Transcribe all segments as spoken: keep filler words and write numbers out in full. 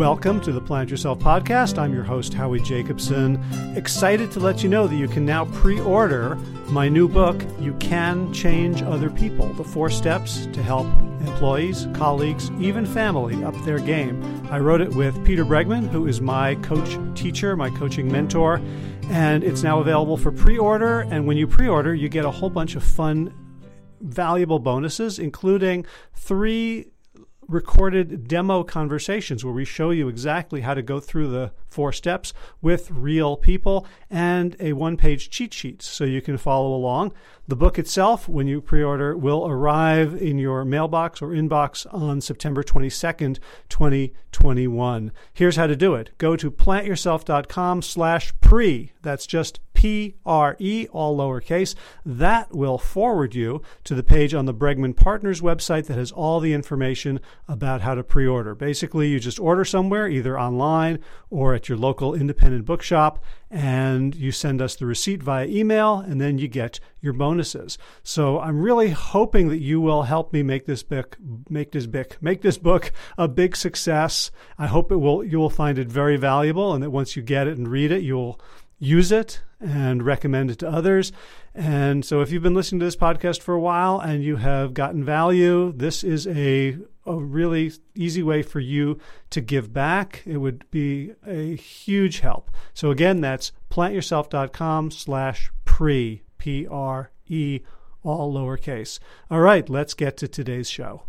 Welcome to the Plant Yourself Podcast. I'm your host, Howie Jacobson. Excited to let you know that you can now pre-order my new book, You Can Change Other People, the four steps to help employees, colleagues, even family up their game. I wrote it with Peter Bregman, who is my coach teacher, my coaching mentor, and it's now available for pre-order. And when you pre-order, you get a whole bunch of fun, valuable bonuses, including three recorded demo conversations where we show you exactly how to go through the four steps with real people, and a one-page cheat sheet so you can follow along. The book itself, when you pre-order, will arrive in your mailbox or inbox on September twenty-second, twenty twenty-one. Here's how to do it. Go to plantyourself.com slash pre. That's just P R E, all lowercase. That will forward you to the page on the Bregman Partners website that has all the information about how to pre-order. Basically, you just order somewhere, either online or at your local independent bookshop, and you send us the receipt via email, and then you get your bonuses. So I'm really hoping that you will help me make this book, make this book, make this book a big success. I hope it will. You will find it very valuable, and that once you get it and read it, you'll use it and recommend it to others. And so if you've been listening to this podcast for a while and you have gotten value, this is a, a really easy way for you to give back. It would be a huge help. So again, that's plantyourself.com slash pre, P R E, all lowercase. All right, let's get to today's show.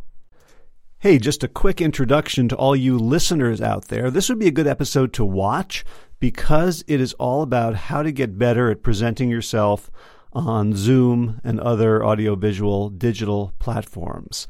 Hey, just a quick introduction to all you listeners out there. This would be a good episode to watch because it is all about how to get better at presenting yourself on Zoom and other audiovisual digital platforms.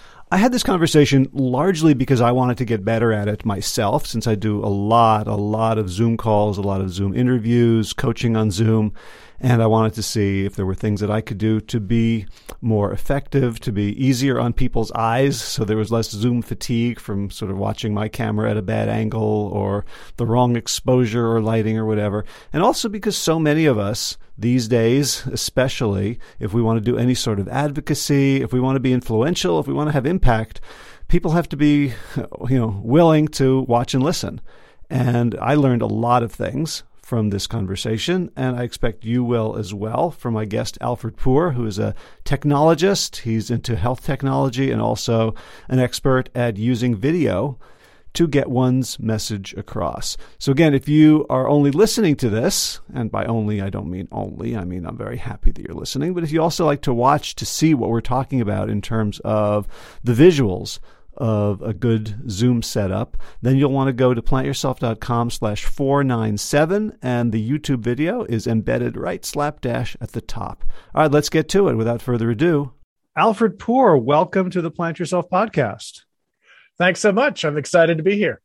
I had this conversation largely because I wanted to get better at it myself, since I do a lot, a lot of Zoom calls, a lot of Zoom interviews, coaching on Zoom, and I wanted to see if there were things that I could do to be more effective, to be easier on people's eyes, so there was less Zoom fatigue from sort of watching my camera at a bad angle or the wrong exposure or lighting or whatever. And also because so many of us these days, especially if we want to do any sort of advocacy, if we want to be influential, if we want to have impact, people have to be, you know, willing to watch and listen. And I learned a lot of things from this conversation, and I expect you will as well, from my guest Alfred Poor, who is a technologist. He's into health technology and also an expert at using video to get one's message across. So again, if you are only listening to this, and by only, I don't mean only, I mean I'm very happy that you're listening, but if you also like to watch to see what we're talking about in terms of the visuals of a good Zoom setup, then you'll want to go to plantyourself.com slash 497, and the YouTube video is embedded right slap dash at the top. All right, let's get to it without further ado. Alfred Poor, welcome to the Plant Yourself Podcast. Thanks so much. I'm excited to be here.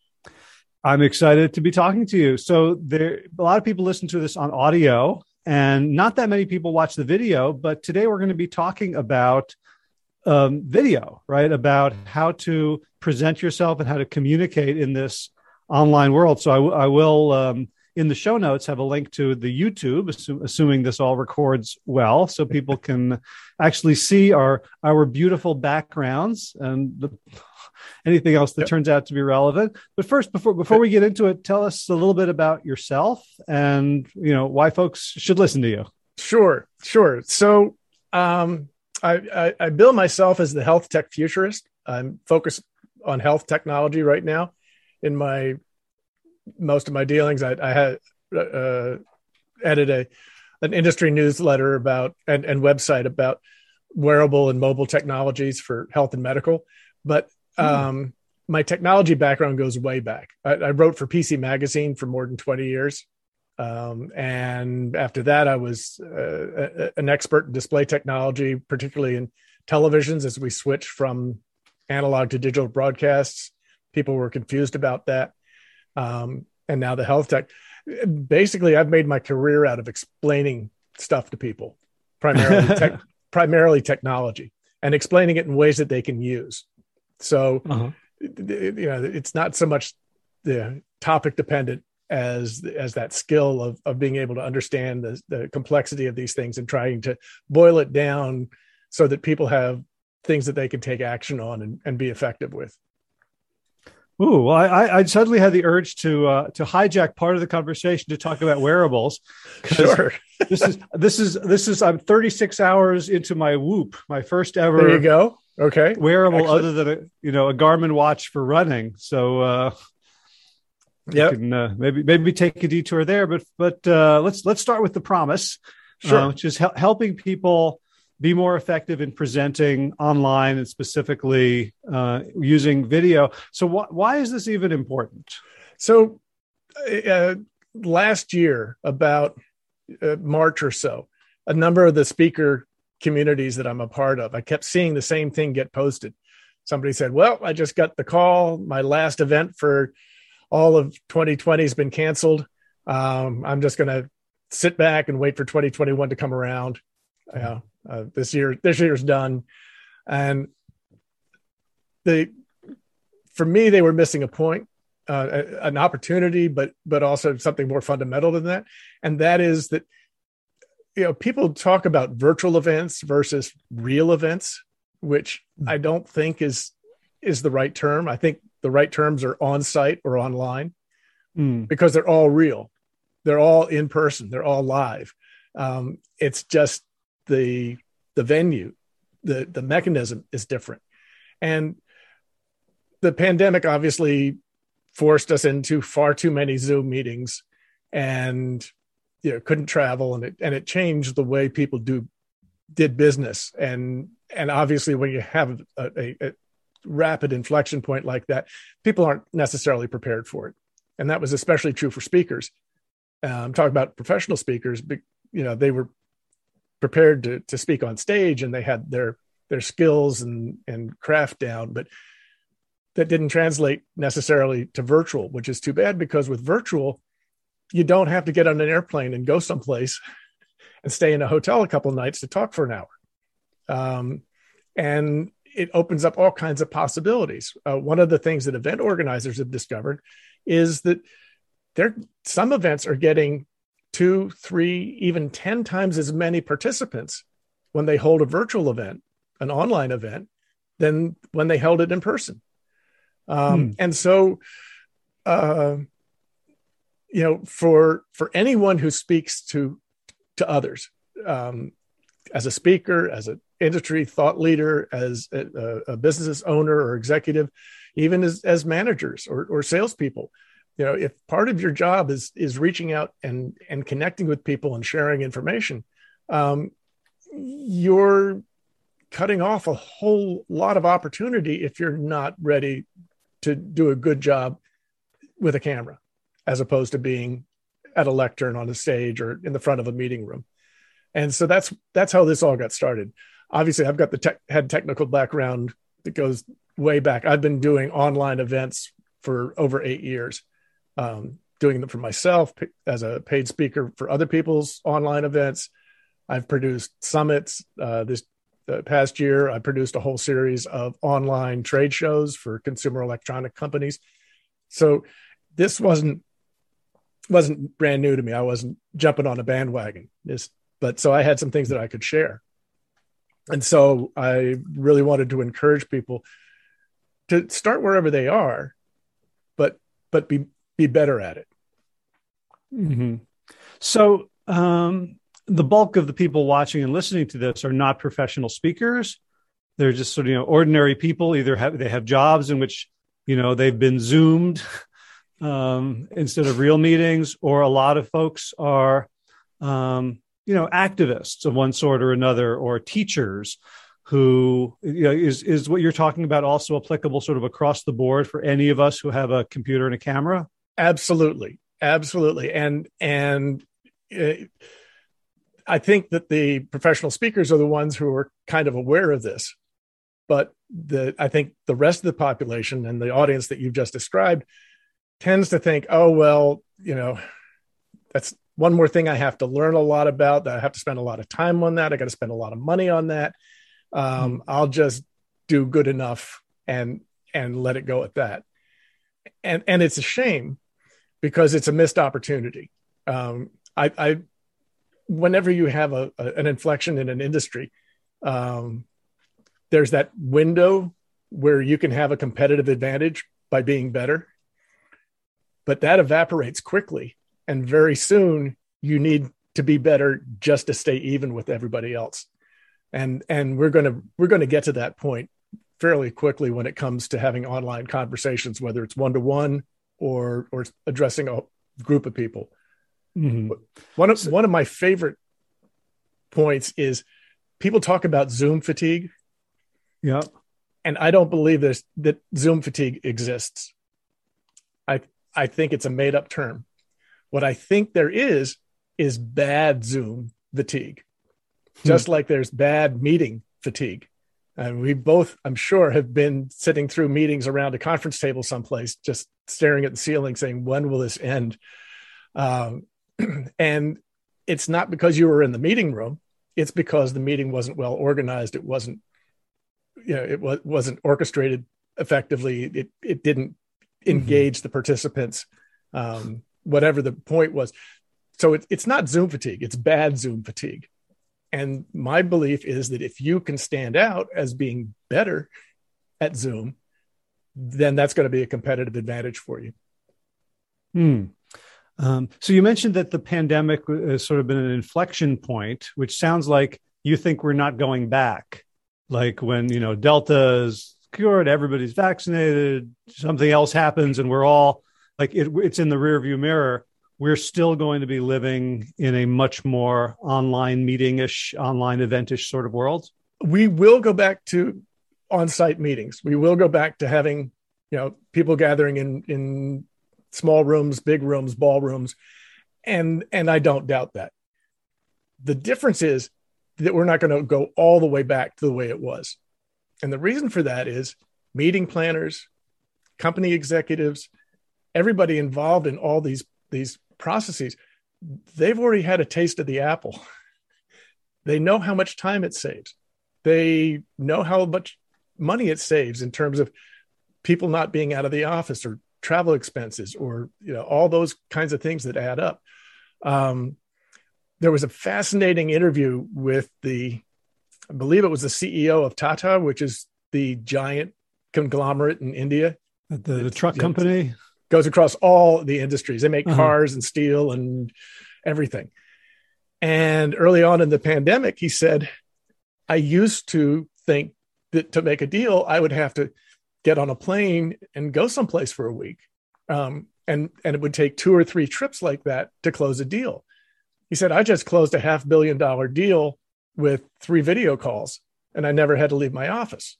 I'm excited to be talking to you. So there, a lot of people listen to this on audio, and not that many people watch the video, but today we're going to be talking about um, video, right? About how to present yourself and how to communicate in this online world. So I, w- I will, um, in the show notes, have a link to the YouTube, assu- assuming this all records well, so people can actually see our, our beautiful backgrounds and the anything else that yep. turns out to be relevant. But first, before before we get into it, tell us a little bit about yourself and, you know, why folks should listen to you. Sure, sure. So um, I, I, I bill myself as the health tech futurist. I'm focused on health technology right now. In my most of my dealings, I, I had uh, edited a an industry newsletter about and, and website about wearable and mobile technologies for health and medical, but Um, my technology background goes way back. I, I wrote for P C Magazine for more than twenty years. Um, and after that, I was uh, a, an expert in display technology, particularly in televisions as we switched from analog to digital broadcasts. People were confused about that. Um, and now the health tech. Basically, I've made my career out of explaining stuff to people, primarily, tech, primarily technology, and explaining it in ways that they can use. So, uh-huh. you know, it's not so much the topic dependent as as that skill of of being able to understand the, the complexity of these things and trying to boil it down so that people have things that they can take action on and, and be effective with. Ooh, well, I, I suddenly had the urge to uh, to hijack part of the conversation to talk about wearables. Sure. this is this is this is I'm thirty-six hours into my Whoop, my first ever. There you go. Okay. Wearable, Excellent. other than a you know a Garmin watch for running. So uh, yeah, uh, maybe maybe take a detour there. But but uh, let's let's start with the promise, sure. uh, which is hel- helping people be more effective in presenting online and specifically uh, using video. So wh- why is this even important? So uh, last year, about uh, March or so, a number of the speaker communities that I'm a part of, I kept seeing the same thing get posted. Somebody said, well, I just got the call. My last event for all of twenty twenty has been canceled. Um, I'm just going to sit back and wait for twenty twenty-one to come around. Uh, uh, this year, this year's done. And they, for me, they were missing a point, uh, an opportunity, but, but also something more fundamental than that. And that is that, you know, people talk about virtual events versus real events, which I don't think is, is the right term. I think the right terms are on-site or online mm. because they're all real. They're all in person. They're all live. Um, it's just the, the venue, the, the mechanism is different. And the pandemic obviously forced us into far too many Zoom meetings, and you know, couldn't travel, and it, and it changed the way people do, did business. And, and obviously when you have a, a, a rapid inflection point like that, people aren't necessarily prepared for it. And that was especially true for speakers. I'm um, talking about professional speakers, but you know, they were prepared to, to speak on stage, and they had their, their skills and, and craft down, but that didn't translate necessarily to virtual, which is too bad, because with virtual, you don't have to get on an airplane and go someplace and stay in a hotel a couple of nights to talk for an hour. Um, and it opens up all kinds of possibilities. Uh, one of the things that event organizers have discovered is that there, some events are getting two, three, even ten times as many participants when they hold a virtual event, an online event, than when they held it in person. Um, hmm. And so, uh, you know, for for anyone who speaks to to others, um, as a speaker, as an industry thought leader, as a, a business owner or executive, even as as managers or, or salespeople, you know, if part of your job is is reaching out and and connecting with people and sharing information, um, you're cutting off a whole lot of opportunity if you're not ready to do a good job with a camera, as opposed to being at a lectern on a stage or in the front of a meeting room. And so that's that's how this all got started. Obviously, I've got the tech, had technical background that goes way back. I've been doing online events for over eight years, um, doing them for myself as a paid speaker for other people's online events. I've produced summits. Uh, this uh, past year, I produced a whole series of online trade shows for consumer electronic companies. So this wasn't wasn't brand new to me. I wasn't jumping on a bandwagon. This, but so I had some things that I could share. And so I really wanted to encourage people to start wherever they are, but but be be better at it. Mm-hmm. So um, the bulk of the people watching and listening to this are not professional speakers. They're just sort of, you know, ordinary people. Either have they have jobs in which, you know, they've been Zoomed um, instead of real meetings, or a lot of folks are, um, you know, activists of one sort or another, or teachers who, you know, is, is what you're talking about also applicable sort of across the board for any of us who have a computer and a camera? Absolutely. Absolutely. And, and uh, I think that the professional speakers are the ones who are kind of aware of this, but the, I think the rest of the population and the audience that you've just described tends to think, oh, well, you know, that's one more thing I have to learn a lot about, that I have to spend a lot of time on that. I got to spend a lot of money on that. Um, mm. I'll just do good enough and, and let it go at that. And, and it's a shame because it's a missed opportunity. Um, I, I, whenever you have a, a, an inflection in an industry, um, there's that window where you can have a competitive advantage by being better, but that evaporates quickly. And very soon you need to be better just to stay even with everybody else. And, and we're going to, we're going to get to that point fairly quickly when it comes to having online conversations, whether it's one-to-one or, or addressing a group of people. Mm-hmm. One of, one of my favorite points is people talk about Zoom fatigue. Yeah. And I don't believe this, that Zoom fatigue exists. I, I think it's a made up term. What I think there is, is bad Zoom fatigue, just hmm. like there's bad meeting fatigue. And we both, I'm sure, have been sitting through meetings around a conference table someplace, just staring at the ceiling saying, when will this end? Um, and it's not because you were in the meeting room. It's because the meeting wasn't well organized. It wasn't, you know, it was, wasn't orchestrated effectively. It, it didn't engage mm-hmm. the participants, um, whatever the point was. So it, it's not Zoom fatigue. It's bad Zoom fatigue. And my belief is that if you can stand out as being better at Zoom, then that's going to be a competitive advantage for you. Hmm. Um, so you mentioned that the pandemic has sort of been an inflection point, which sounds like you think we're not going back. Like when, you know, Delta is cured, everybody's vaccinated, something else happens, and we're all like, it, it's in the rearview mirror. We're still going to be living in a much more online meeting-ish, online event-ish sort of world. We will go back to on-site meetings. We will go back to having, you know, people gathering in, in small rooms, big rooms, ballrooms. And, and I don't doubt that. The difference is that we're not going to go all the way back to the way it was. And the reason for that is meeting planners, company executives, everybody involved in all these, these processes, they've already had a taste of the apple. They know how much time it saves. They know how much money it saves in terms of people not being out of the office or travel expenses or, you know, all those kinds of things that add up. Um, there was a fascinating interview with the, I believe it was the C E O of Tata, which is the giant conglomerate in India. The, the truck company? Goes across all the industries. They make uh-huh. cars and steel and everything. And early on in the pandemic, he said, I used to think that to make a deal, I would have to get on a plane and go someplace for a week. Um, and, and it would take two or three trips like that to close a deal. He said, I just closed a half billion dollar deal with three video calls, and I never had to leave my office.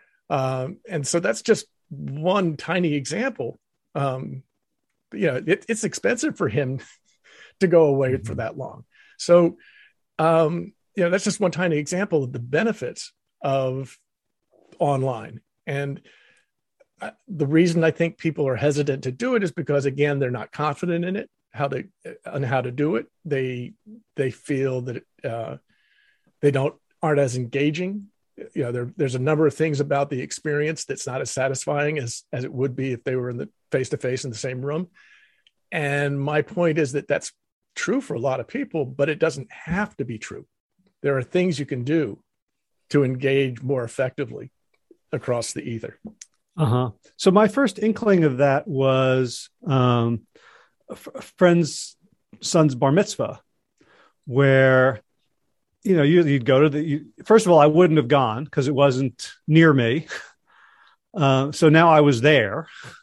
Um, and so that's just one tiny example. Um, you know, it, it's expensive for him to go away mm-hmm. for that long. So, um, you know, that's just one tiny example of the benefits of online. And uh, the reason I think people are hesitant to do it is because, again, they're not confident in it, how they, on how to do it. They, they feel that, uh, they don't, aren't as engaging. You know, there, there's a number of things about the experience that's not as satisfying as, as it would be if they were in the face-to-face in the same room. And my point is that that's true for a lot of people, but it doesn't have to be true. There are things you can do to engage more effectively across the ether. Uh-huh. So my first inkling of that was um, a, f- a friend's son's bar mitzvah, where you know, you, you'd go to the, you, first of all, I wouldn't have gone because it wasn't near me. Uh, so now I was there,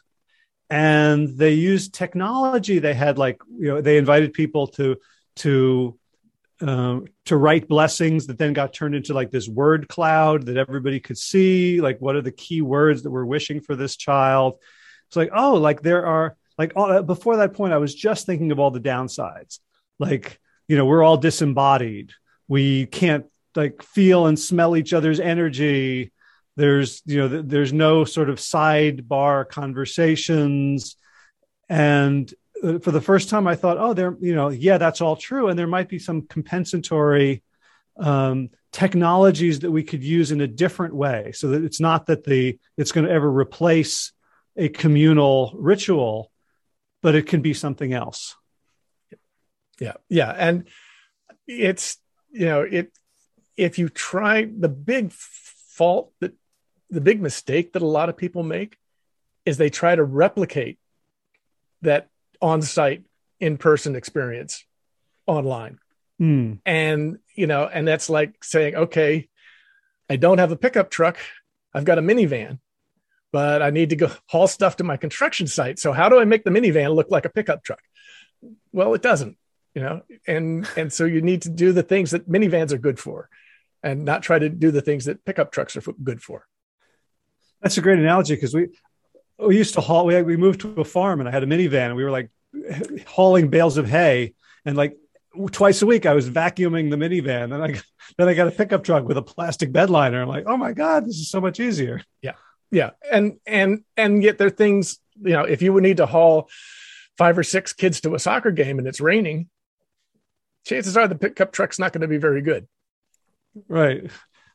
and they used technology. They had like, you know, they invited people to, to, um, to write blessings that then got turned into like this word cloud that everybody could see. Like, what are the key words that we're wishing for this child? It's like, oh, like there are like, all, before that point, I was just thinking of all the downsides. Like, you know, we're all disembodied. We can't like feel and smell each other's energy. There's, you know, th- there's no sort of sidebar conversations. And uh, for the first time I thought, oh, there, you know, yeah, that's all true. And there might be some compensatory um, technologies that we could use in a different way, so that it's not that the, it's going to ever replace a communal ritual, but it can be something else. Yeah. Yeah. And it's, you know, it, if you try, the big fault that the big mistake that a lot of people make is they try to replicate that on-site in-person experience online. Mm. And, you know, and that's like saying, okay, I don't have a pickup truck. I've got a minivan, but I need to go haul stuff to my construction site. So how do I make the minivan look like a pickup truck? Well, it doesn't, you know, and, and so you need to do the things that minivans are good for and not try to do the things that pickup trucks are good for. That's a great analogy, because we, we used to haul, we, we moved to a farm and I had a minivan and we were like hauling bales of hay, and like twice a week I was vacuuming the minivan. And I, then I got a pickup truck with a plastic bed liner. I'm like, oh my God, this is so much easier. Yeah. Yeah. And, and, and yet there are things, you know, if you would need to haul five or six kids to a soccer game and it's raining, chances are the pickup truck's not going to be very good. Right.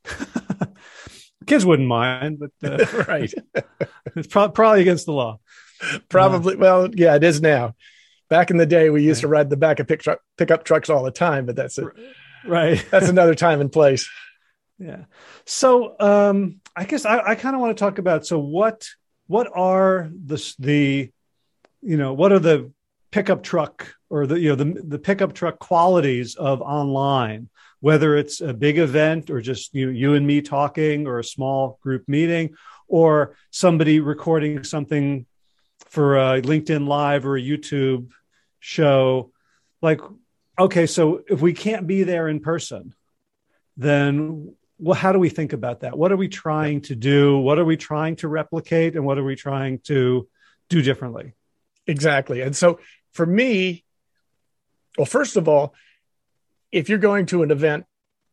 Kids wouldn't mind, but uh, right. It's pro- probably against the law. Probably. Uh, well, yeah, it is now. Back in the day, we used right. to ride the back of pick truck, pickup trucks all the time, but that's it. Right. That's another time and place. Yeah. So um, I guess I, I kind of want to talk about, so what, what are the, the, you know, what are the pickup truck or the, you know, the, the pickup truck qualities of online, whether it's a big event or just you, you and me talking, or a small group meeting, or somebody recording something for a LinkedIn Live or a YouTube show. Like, okay, so if we can't be there in person, then well, how do we think about that? What are we trying to do? What are we trying to replicate? And what are we trying to do differently? Exactly. And so for me, well, first of all, if you're going to an event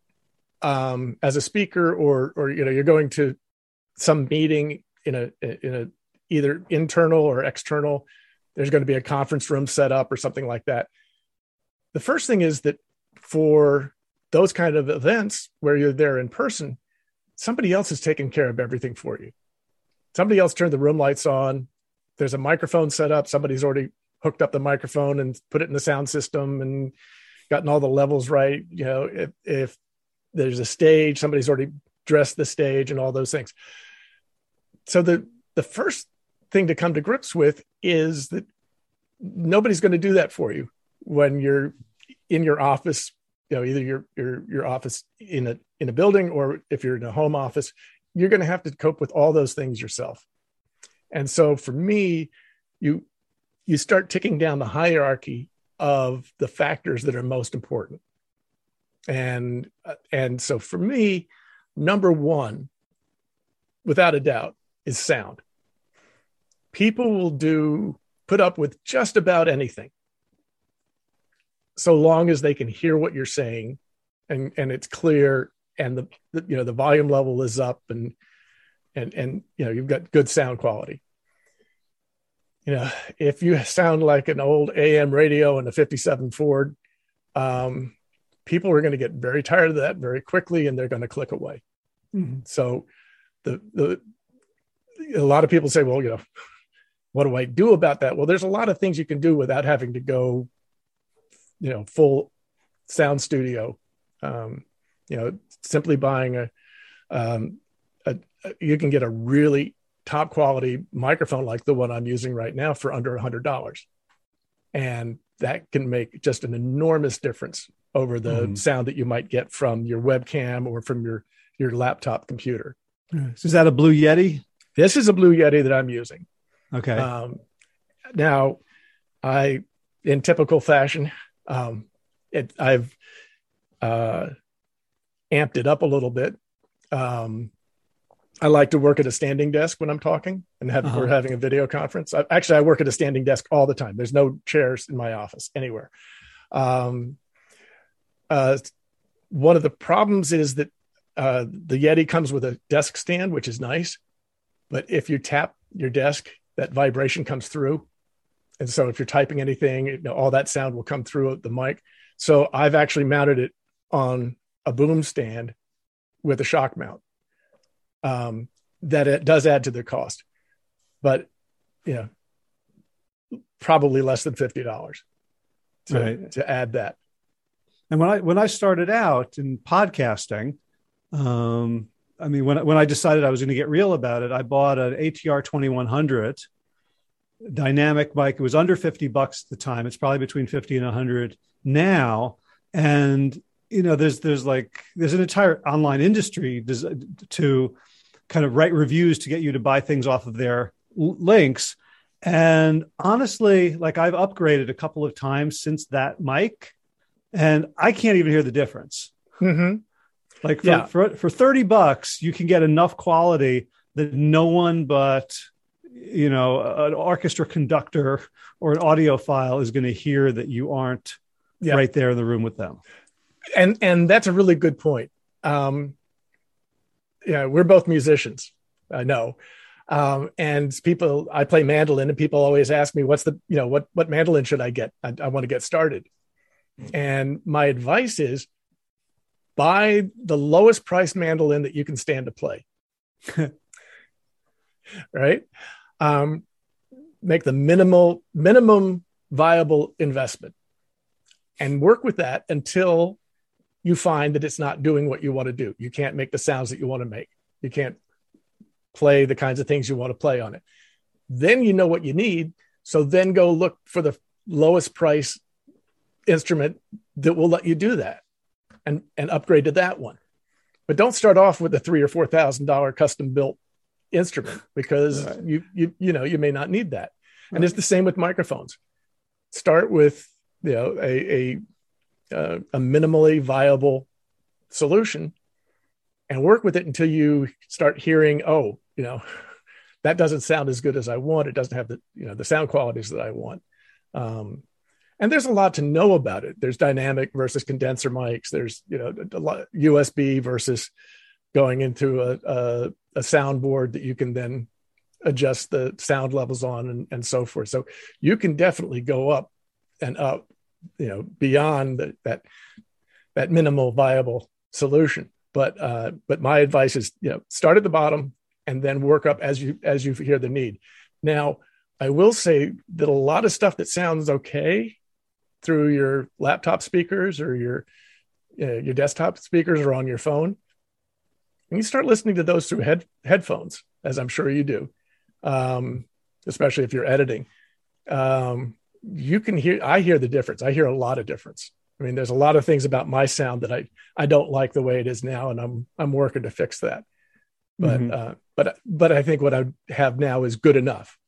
um, as a speaker, or, or, you know, you're going to some meeting in a, in a, either internal or external, there's going to be a conference room set up or something like that. The first thing is that for those kind of events where you're there in person, somebody else is taking care of everything for you. Somebody else turned the room lights on. There's a microphone set up. Somebody's already hooked up the microphone and put it in the sound system and gotten all the levels right. You know, if, if there's a stage, somebody's already dressed the stage and all those things. So the, the first thing to come to grips with is that nobody's going to do that for you when you're in your office. You know, either your your your office in a in a building, or if you're in a home office, you're going to have to cope with all those things yourself. And so for me, you you start ticking down the hierarchy of the factors that are most important. And and so for me, number one, without a doubt, is sound. People will do put up with just about anything, so long as they can hear what you're saying, and, and it's clear, and the, the you know the volume level is up, and and and you know you've got good sound quality. You know, if you sound like an old A M radio in a fifty-seven Ford, um, people are going to get very tired of that very quickly, and they're going to click away. Mm-hmm. So, the the a lot of people say, well, you know, what do I do about that? Well, there's a lot of things you can do without having to go, you know, full sound studio. Um, you know, simply buying a, um, a, a, you can get a really top quality microphone like the one I'm using right now for under a hundred dollars. And that can make just an enormous difference over the mm. sound that you might get from your webcam or from your, your laptop computer. So is that a Blue Yeti? This is a Blue Yeti that I'm using. Okay. Um, now I, in typical fashion, um, it, I've, uh, amped it up a little bit. Um, I like to work at a standing desk when I'm talking, and have, uh-huh. we're having a video conference. I, actually, I work at a standing desk all the time. There's no chairs in my office anywhere. Um, uh, one of the problems is that uh, the Yeti comes with a desk stand, which is nice. But if you tap your desk, that vibration comes through. And so if you're typing anything, you know, all that sound will come through the mic. So I've actually mounted it on a boom stand with a shock mount. Um, that it does add to the cost, but you know, probably less than fifty dollars to, right. to add that. And when I when I started out in podcasting, um, I mean, when, when I decided I was going to get real about it, I bought an A T R twenty-one hundred dynamic mic. It was under fifty bucks at the time. It's probably between fifty and a hundred now. And, you know, there's, there's like, there's an entire online industry to kind of write reviews to get you to buy things off of their links. And honestly, like I've upgraded a couple of times since that mic, and I can't even hear the difference. Mm-hmm. Like for, yeah. for, for thirty bucks, you can get enough quality that no one but, you know, an orchestra conductor or an audiophile is going to hear that you aren't yeah. right there in the room with them. And, and that's a really good point. Um, yeah, we're both musicians. I know. Um, and people, I play mandolin, and people always ask me, what's the, you know, what, what mandolin should I get? I, I want to get started. And my advice is buy the lowest price mandolin that you can stand to play. Right. Um, make the minimal, minimum viable investment and work with that until you find that it's not doing what you want to do. You can't make the sounds that you want to make. You can't play the kinds of things you want to play on it. Then you know what you need. So then go look for the lowest price instrument that will let you do that and, and upgrade to that one. But don't start off with a three or four thousand dollar custom built instrument, because right. you, you, you know, you may not need that. Right. And it's the same with microphones. Start with, you know, a, a, uh, a minimally viable solution and work with it until you start hearing, oh, you know, that doesn't sound as good as I want. It doesn't have the, you know, the sound qualities that I want. Um, and there's a lot to know about it. There's dynamic versus condenser mics. There's, you know, a lot, U S B versus going into a, a, a soundboard that you can then adjust the sound levels on, and, and so forth. So you can definitely go up and up, you know, beyond the, that, that minimal viable solution. But, uh, but my advice is, you know, start at the bottom and then work up as you, as you hear the need. Now, I will say that a lot of stuff that sounds okay through your laptop speakers or your, uh, your desktop speakers or on your phone, and you start listening to those through head, headphones, as I'm sure you do, um, especially if you're editing, um, you can hear, I hear the difference. I hear a lot of difference. I mean, there's a lot of things about my sound that I, I don't like the way it is now, and I'm, I'm working to fix that. But, mm-hmm. uh, but, but I think what I have now is good enough.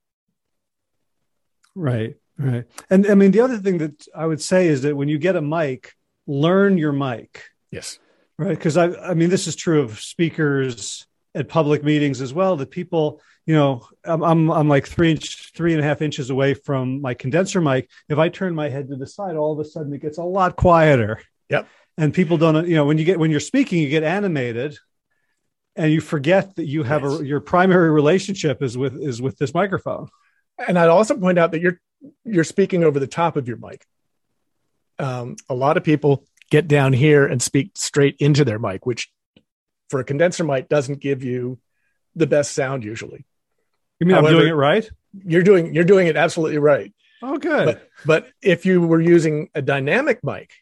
Right. Right. And I mean, the other thing that I would say is that when you get a mic, learn your mic. Yes. Right. Because I, I mean, this is true of speakers at public meetings as well, that people, you know, I'm, I'm, I'm like three inch, three and a half inches away from my condenser mic. If I turn my head to the side, all of a sudden it gets a lot quieter. Yep. And people don't, you know, when you get, when you're speaking, you get animated and you forget that you have yes. a, your primary relationship is with, is with this microphone. And I'd also point out that you're, you're speaking over the top of your mic. Um, a lot of people get down here and speak straight into their mic, which for a condenser mic doesn't give you the best sound usually. You mean However, I'm doing it right? You're doing, you're doing it absolutely right. Oh, good. But, but if you were using a dynamic mic,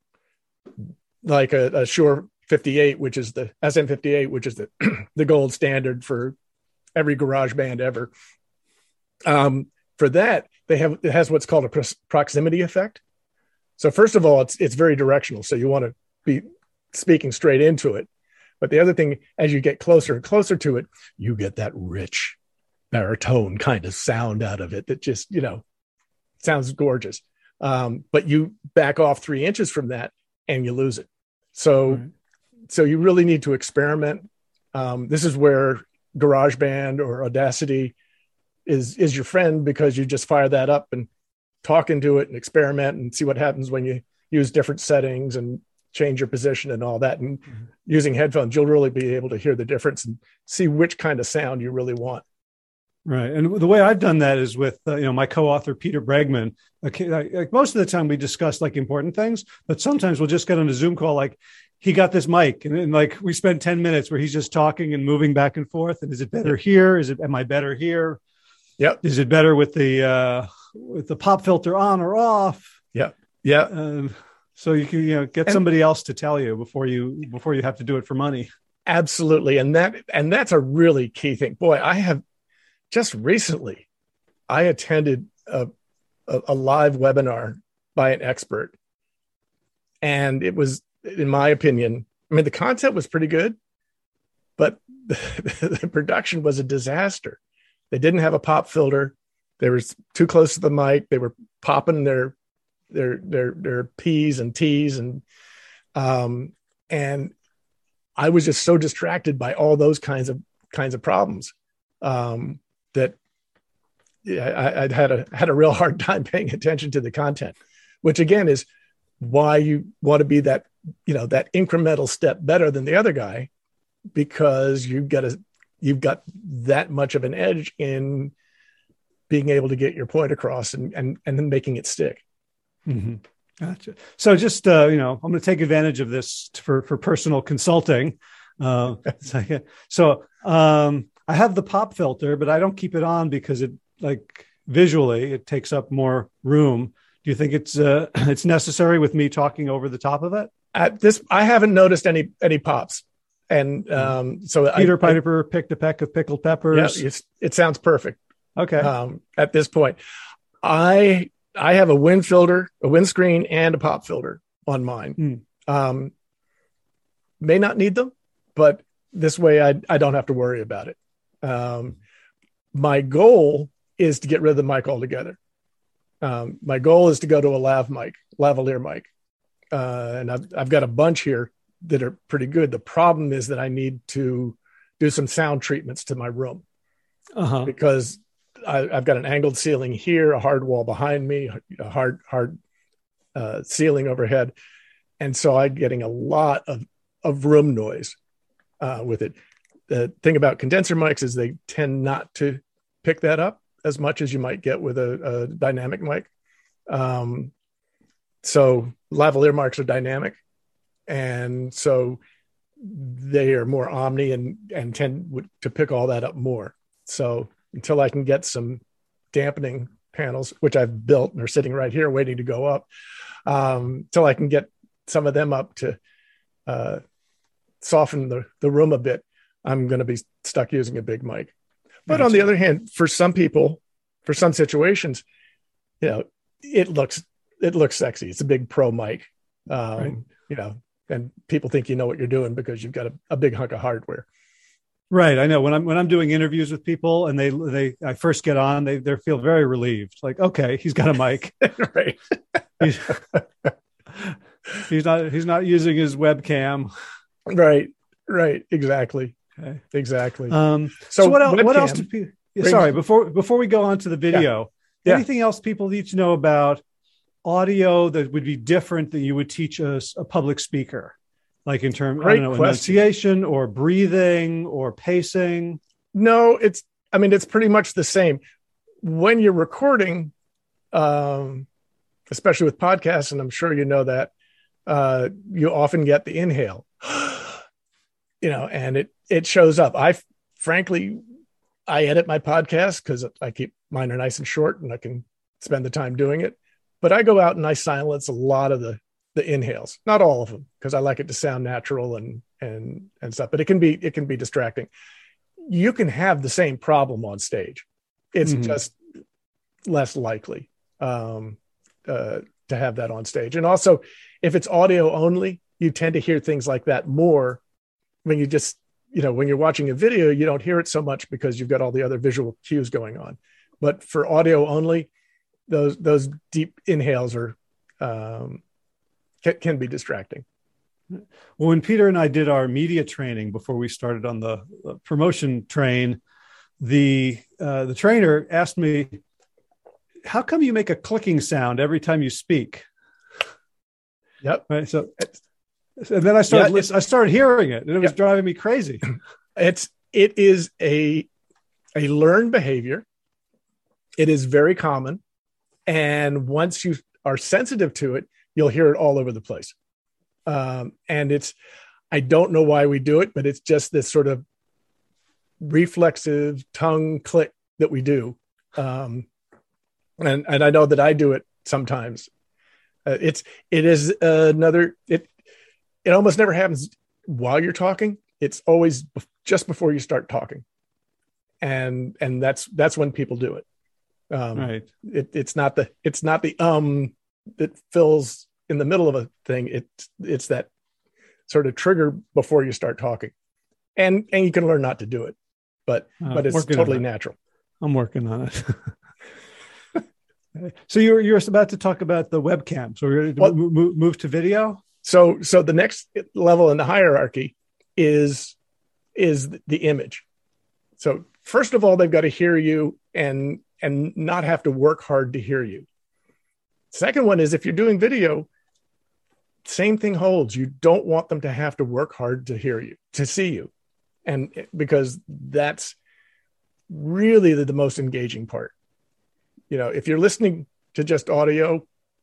like a, a Shure fifty-eight, which is the S M fifty-eight, which is the, the gold standard for every garage band ever. Um, for that, they have, it has what's called a pro- proximity effect. So first of all, it's, it's very directional. So you want to be speaking straight into it. But the other thing, as you get closer and closer to it, you get that rich baritone kind of sound out of it that just, you know, sounds gorgeous. Um, but you back off three inches from that and you lose it. So, right. so you really need to experiment. Um, this is where GarageBand or Audacity is, is your friend, because you just fire that up and talk into it and experiment and see what happens when you use different settings and change your position and all that. And mm-hmm. using headphones, you'll really be able to hear the difference and see which kind of sound you really want. Right. And the way I've done that is with, uh, you know, my co-author, Peter Bregman. Okay, like most of the time we discuss like important things, but sometimes we'll just get on a Zoom call. Like he got this mic and, and like we spend ten minutes where he's just talking and moving back and forth. And is it better here? Is it, am I better here? Yep. Is it better with the, uh, with the pop filter on or off? Yeah. Yeah. Um, so you can, you know, get somebody else to tell you before you, before you have to do it for money. Absolutely. And that, and that's a really key thing. Boy, I have just recently, I attended a, a, a live webinar by an expert. And it was, in my opinion, I mean, the content was pretty good, but the, the production was a disaster. They didn't have a pop filter. They were too close to the mic. They were popping their, their, their, their P's and T's. And, um, and I was just so distracted by all those kinds of kinds of problems um, that yeah, I, I'd had a had a real hard time paying attention to the content, which again is why you want to be that you know that incremental step better than the other guy, because you've got a you've got that much of an edge in being able to get your point across and and and then making it stick. Mm-hmm. Gotcha. So just, uh, you know, I'm going to take advantage of this for, for personal consulting. Uh, so um, I have the pop filter, but I don't keep it on because it like visually it takes up more room. Do you think it's uh, it's necessary with me talking over the top of it? At this, I haven't noticed any any pops. And um, so Peter I, Piper I, picked a peck of pickled peppers. Yeah, it's, it sounds perfect. Okay. Um, at this point, I I have a wind filter, a windscreen, and a pop filter on mine. Mm. Um, may not need them, but this way I, I don't have to worry about it. Um, my goal is to get rid of the mic altogether. Um, my goal is to go to a lav mic, lavalier mic. Uh, and I've, I've got a bunch here that are pretty good. The problem is that I need to do some sound treatments to my room uh-huh. because I, I've got an angled ceiling here, a hard wall behind me, a hard, hard uh, ceiling overhead. And so I'm getting a lot of, of room noise uh, with it. The thing about condenser mics is they tend not to pick that up as much as you might get with a, a dynamic mic. Um, so lavalier mics are dynamic. And so they are more omni and, and tend to pick all that up more. So until I can get some dampening panels, which I've built and are sitting right here waiting to go up, um, until I can get some of them up to uh, soften the, the room a bit, I'm going to be stuck using a big mic. But on the other hand, for some people, for some situations, you know, it looks it looks sexy. It's a big pro mic, um, right. you know, and people think you know what you're doing because you've got a, a big hunk of hardware. Right. I know when I'm, when I'm doing interviews with people and they, they, I first get on, they, they feel very relieved. Like, okay, he's got a mic. Right. he's, he's not, he's not using his webcam. Right. Right. Exactly. Okay. Exactly. Um, so, so what else, what else do people, yeah, sorry, before, before we go on to the video, yeah. anything yeah. else people need to know about audio that would be different that you would teach us a public speaker? Like in terms, I don't know, enunciation or breathing or pacing? No, it's, I mean, it's pretty much the same. When you're recording, um, especially with podcasts, and I'm sure you know that, uh, you often get the inhale, you know, and it, it shows up. I frankly, I edit my podcast because I keep mine are nice and short and I can spend the time doing it. But I go out and I silence a lot of the the inhales, not all of them, because I like it to sound natural and and and stuff. But it can be it can be distracting. You can have the same problem on stage. It's mm-hmm. just less likely um, uh, to have that on stage. And also, if it's audio only, you tend to hear things like that more when you just you know when you're watching a video. You don't hear it so much because you've got all the other visual cues going on. But for audio only, those those deep inhales are um, can, can be distracting. Well, when Peter and I did our media training before we started on the promotion train, the uh, the trainer asked me, "How come you make a clicking sound every time you speak?" Yep. Right. So, and then I started yeah, I started hearing it, and it was yeah. driving me crazy. It's it is a a learned behavior. It is very common. And once you are sensitive to it, you'll hear it all over the place. Um, and it's, I don't know why we do it, but it's just this sort of reflexive tongue click that we do. Um, and, and I know that I do it sometimes. Uh, it's, it is another, it, it almost never happens while you're talking. it's always just before you start talking. And, and that's, that's when people do it. Um, right. It, it's not the, it's not the, um, that fills in the middle of a thing. It's, it's that sort of trigger before you start talking, and, and you can learn not to do it, but, uh, but it's totally natural. I'm working on it. So you're, you're about to talk about the webcam. So we're going to well, move, move to video. So, so the next level in the hierarchy is, is the image. So first of all, they've got to hear you and, and not have to work hard to hear you. Second one is, if you're doing video, same thing holds. You don't want them to have to work hard to hear you, to see you. And because that's really the, the most engaging part. You know, if you're listening to just audio,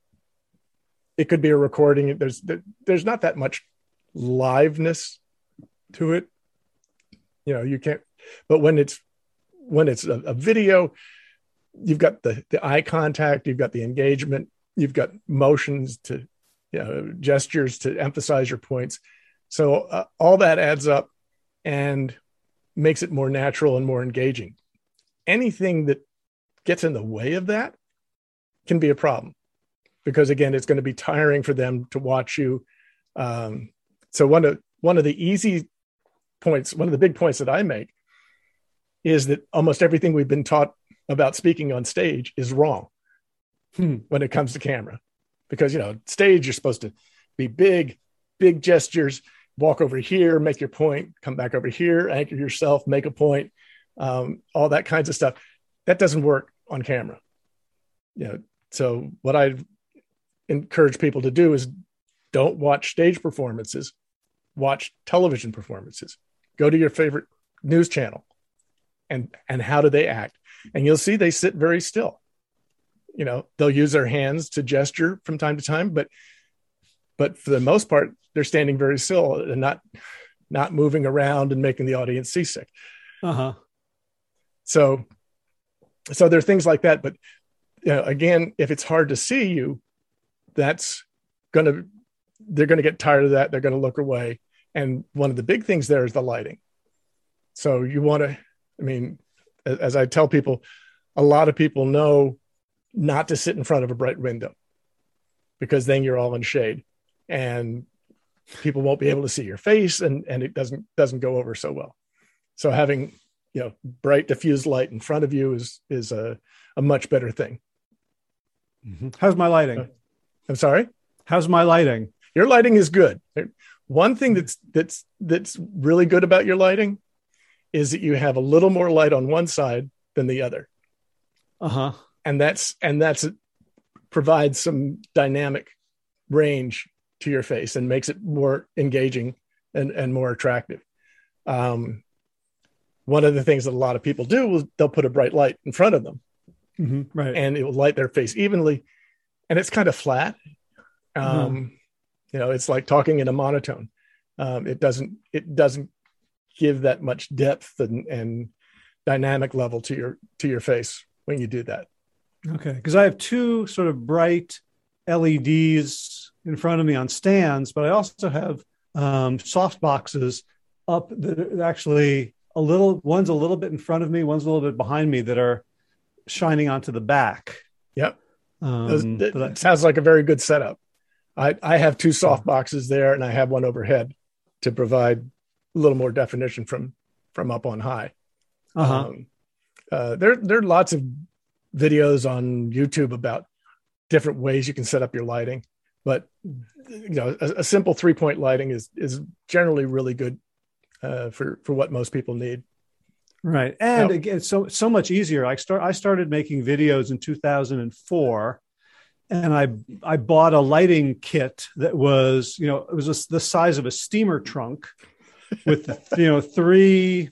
it could be a recording. There's, there's not that much liveness to it. You know, you can't, but when it's, when it's a, a video, you've got the, the eye contact, you've got the engagement, you've got motions to, you know, gestures to emphasize your points. So uh, all that adds up and makes it more natural and more engaging. Anything that gets in the way of that can be a problem, because again, it's going to be tiring for them to watch you. Um, so one of, one of the easy points, one of the big points that I make is that almost everything we've been taught about speaking on stage is wrong hmm. when it comes to camera, because, you know, stage, you're supposed to be big, big gestures, walk over here, make your point, come back over here, anchor yourself, make a point, um, all that kinds of stuff. That doesn't work on camera. You know, so what I encourage people to do is don't watch stage performances, watch television performances. Go to your favorite news channel and, and how do they act? And you'll see they sit very still. You know, they'll use their hands to gesture from time to time, but, but for the most part, they're standing very still and not, not moving around and making the audience seasick. Uh-huh. So, so there are things like that, but you know, again, if it's hard to see you, that's going to, they're going to get tired of that. They're going to look away. And one of the big things there is the lighting. So you want to, I mean, as, as I tell people, a lot of people know not to sit in front of a bright window, because then you're all in shade and people won't be able to see your face, and, and it doesn't, doesn't go over so well. So having, you know, bright diffused light in front of you is, is a, a much better thing. Mm-hmm. How's my lighting? Uh, I'm sorry. How's my lighting? Your lighting is good. One thing that's, that's, that's really good about your lighting is that you have a little more light on one side than the other. Uh-huh. And that's, and that's, provides some dynamic range to your face and makes it more engaging and, and more attractive. Um, one of the things that a lot of people do is they'll put a bright light in front of them, mm-hmm, right, and it will light their face evenly, and it's kind of flat. Um, mm-hmm. You know, it's like talking in a monotone. Um, it doesn't, it doesn't give that much depth and, and dynamic level to your, to your face when you do that. Okay. Because I have two sort of bright L E Ds in front of me on stands, but I also have um, soft boxes up that are actually a little, one's a little bit in front of me, one's a little bit behind me, that are shining onto the back. Yep. Um, that I, sounds like a very good setup. I, I have two soft boxes there, and I have one overhead to provide a little more definition from, from up on high. uh-huh. Um, uh, there, there are lots of videos on YouTube about different ways you can set up your lighting, but you know, a, a simple three point lighting is, is generally really good uh, for, for what most people need. Right. And now, again, so, so much easier. I start, I started making videos in two thousand four, and I, I bought a lighting kit that was, you know, it was a, the size of a steamer trunk with, you know, three,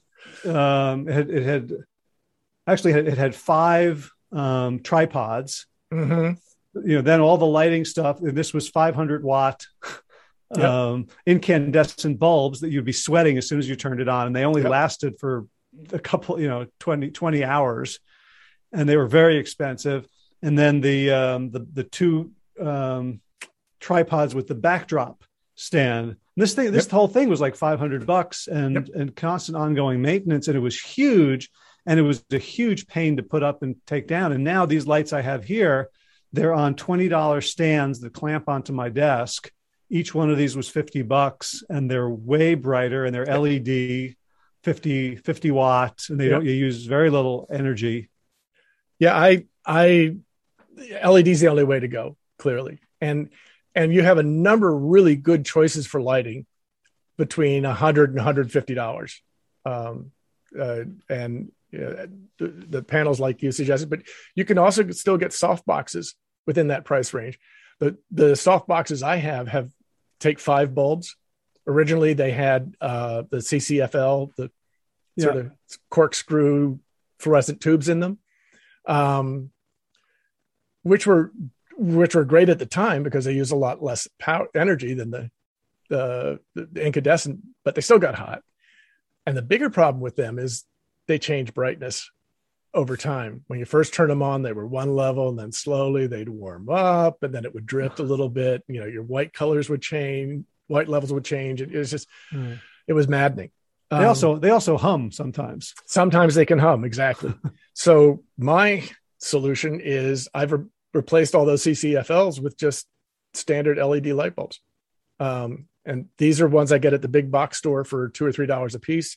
um, it had, it had actually, it had five um, tripods, mm-hmm. you know, then all the lighting stuff. And this was five hundred watt yep. um, incandescent bulbs that you'd be sweating as soon as you turned it on. And they only yep. lasted for a couple, you know, twenty, twenty hours, and they were very expensive. And then the, um, the, the two um, tripods with the backdrop stand. This thing, this yep. whole thing was like five hundred bucks and, yep. and constant ongoing maintenance. And it was huge. And it was a huge pain to put up and take down. And now these lights I have here, they're on twenty dollars stands that clamp onto my desk. Each one of these was fifty bucks, and they're way brighter, and they're L E D, fifty, fifty watts, and they yep. don't, you use very little energy. Yeah. I, I, L E D is the only way to go, clearly. And, and you have a number of really good choices for lighting between a hundred and one hundred fifty dollars. Um, uh, and, Yeah, the, the panels like you suggested, but you can also still get soft boxes within that price range. The the soft boxes I have have take five bulbs. Originally, they had uh, the C C F L, the yeah. sort of corkscrew fluorescent tubes in them, um, which were which were great at the time because they use a lot less power energy than the, the the incandescent, but they still got hot. And the bigger problem with them is they change brightness over time. When you first turn them on, they were one level, and then slowly they'd warm up, and then it would drift a little bit. You know, your white colors would change, white levels would change. It, it was just, mm. it was maddening. They um, also, they also hum sometimes. Sometimes they can hum. Exactly. So my solution is I've re- replaced all those C C F Ls with just standard L E D light bulbs. Um, and these are ones I get at the big box store for two or three dollars a piece.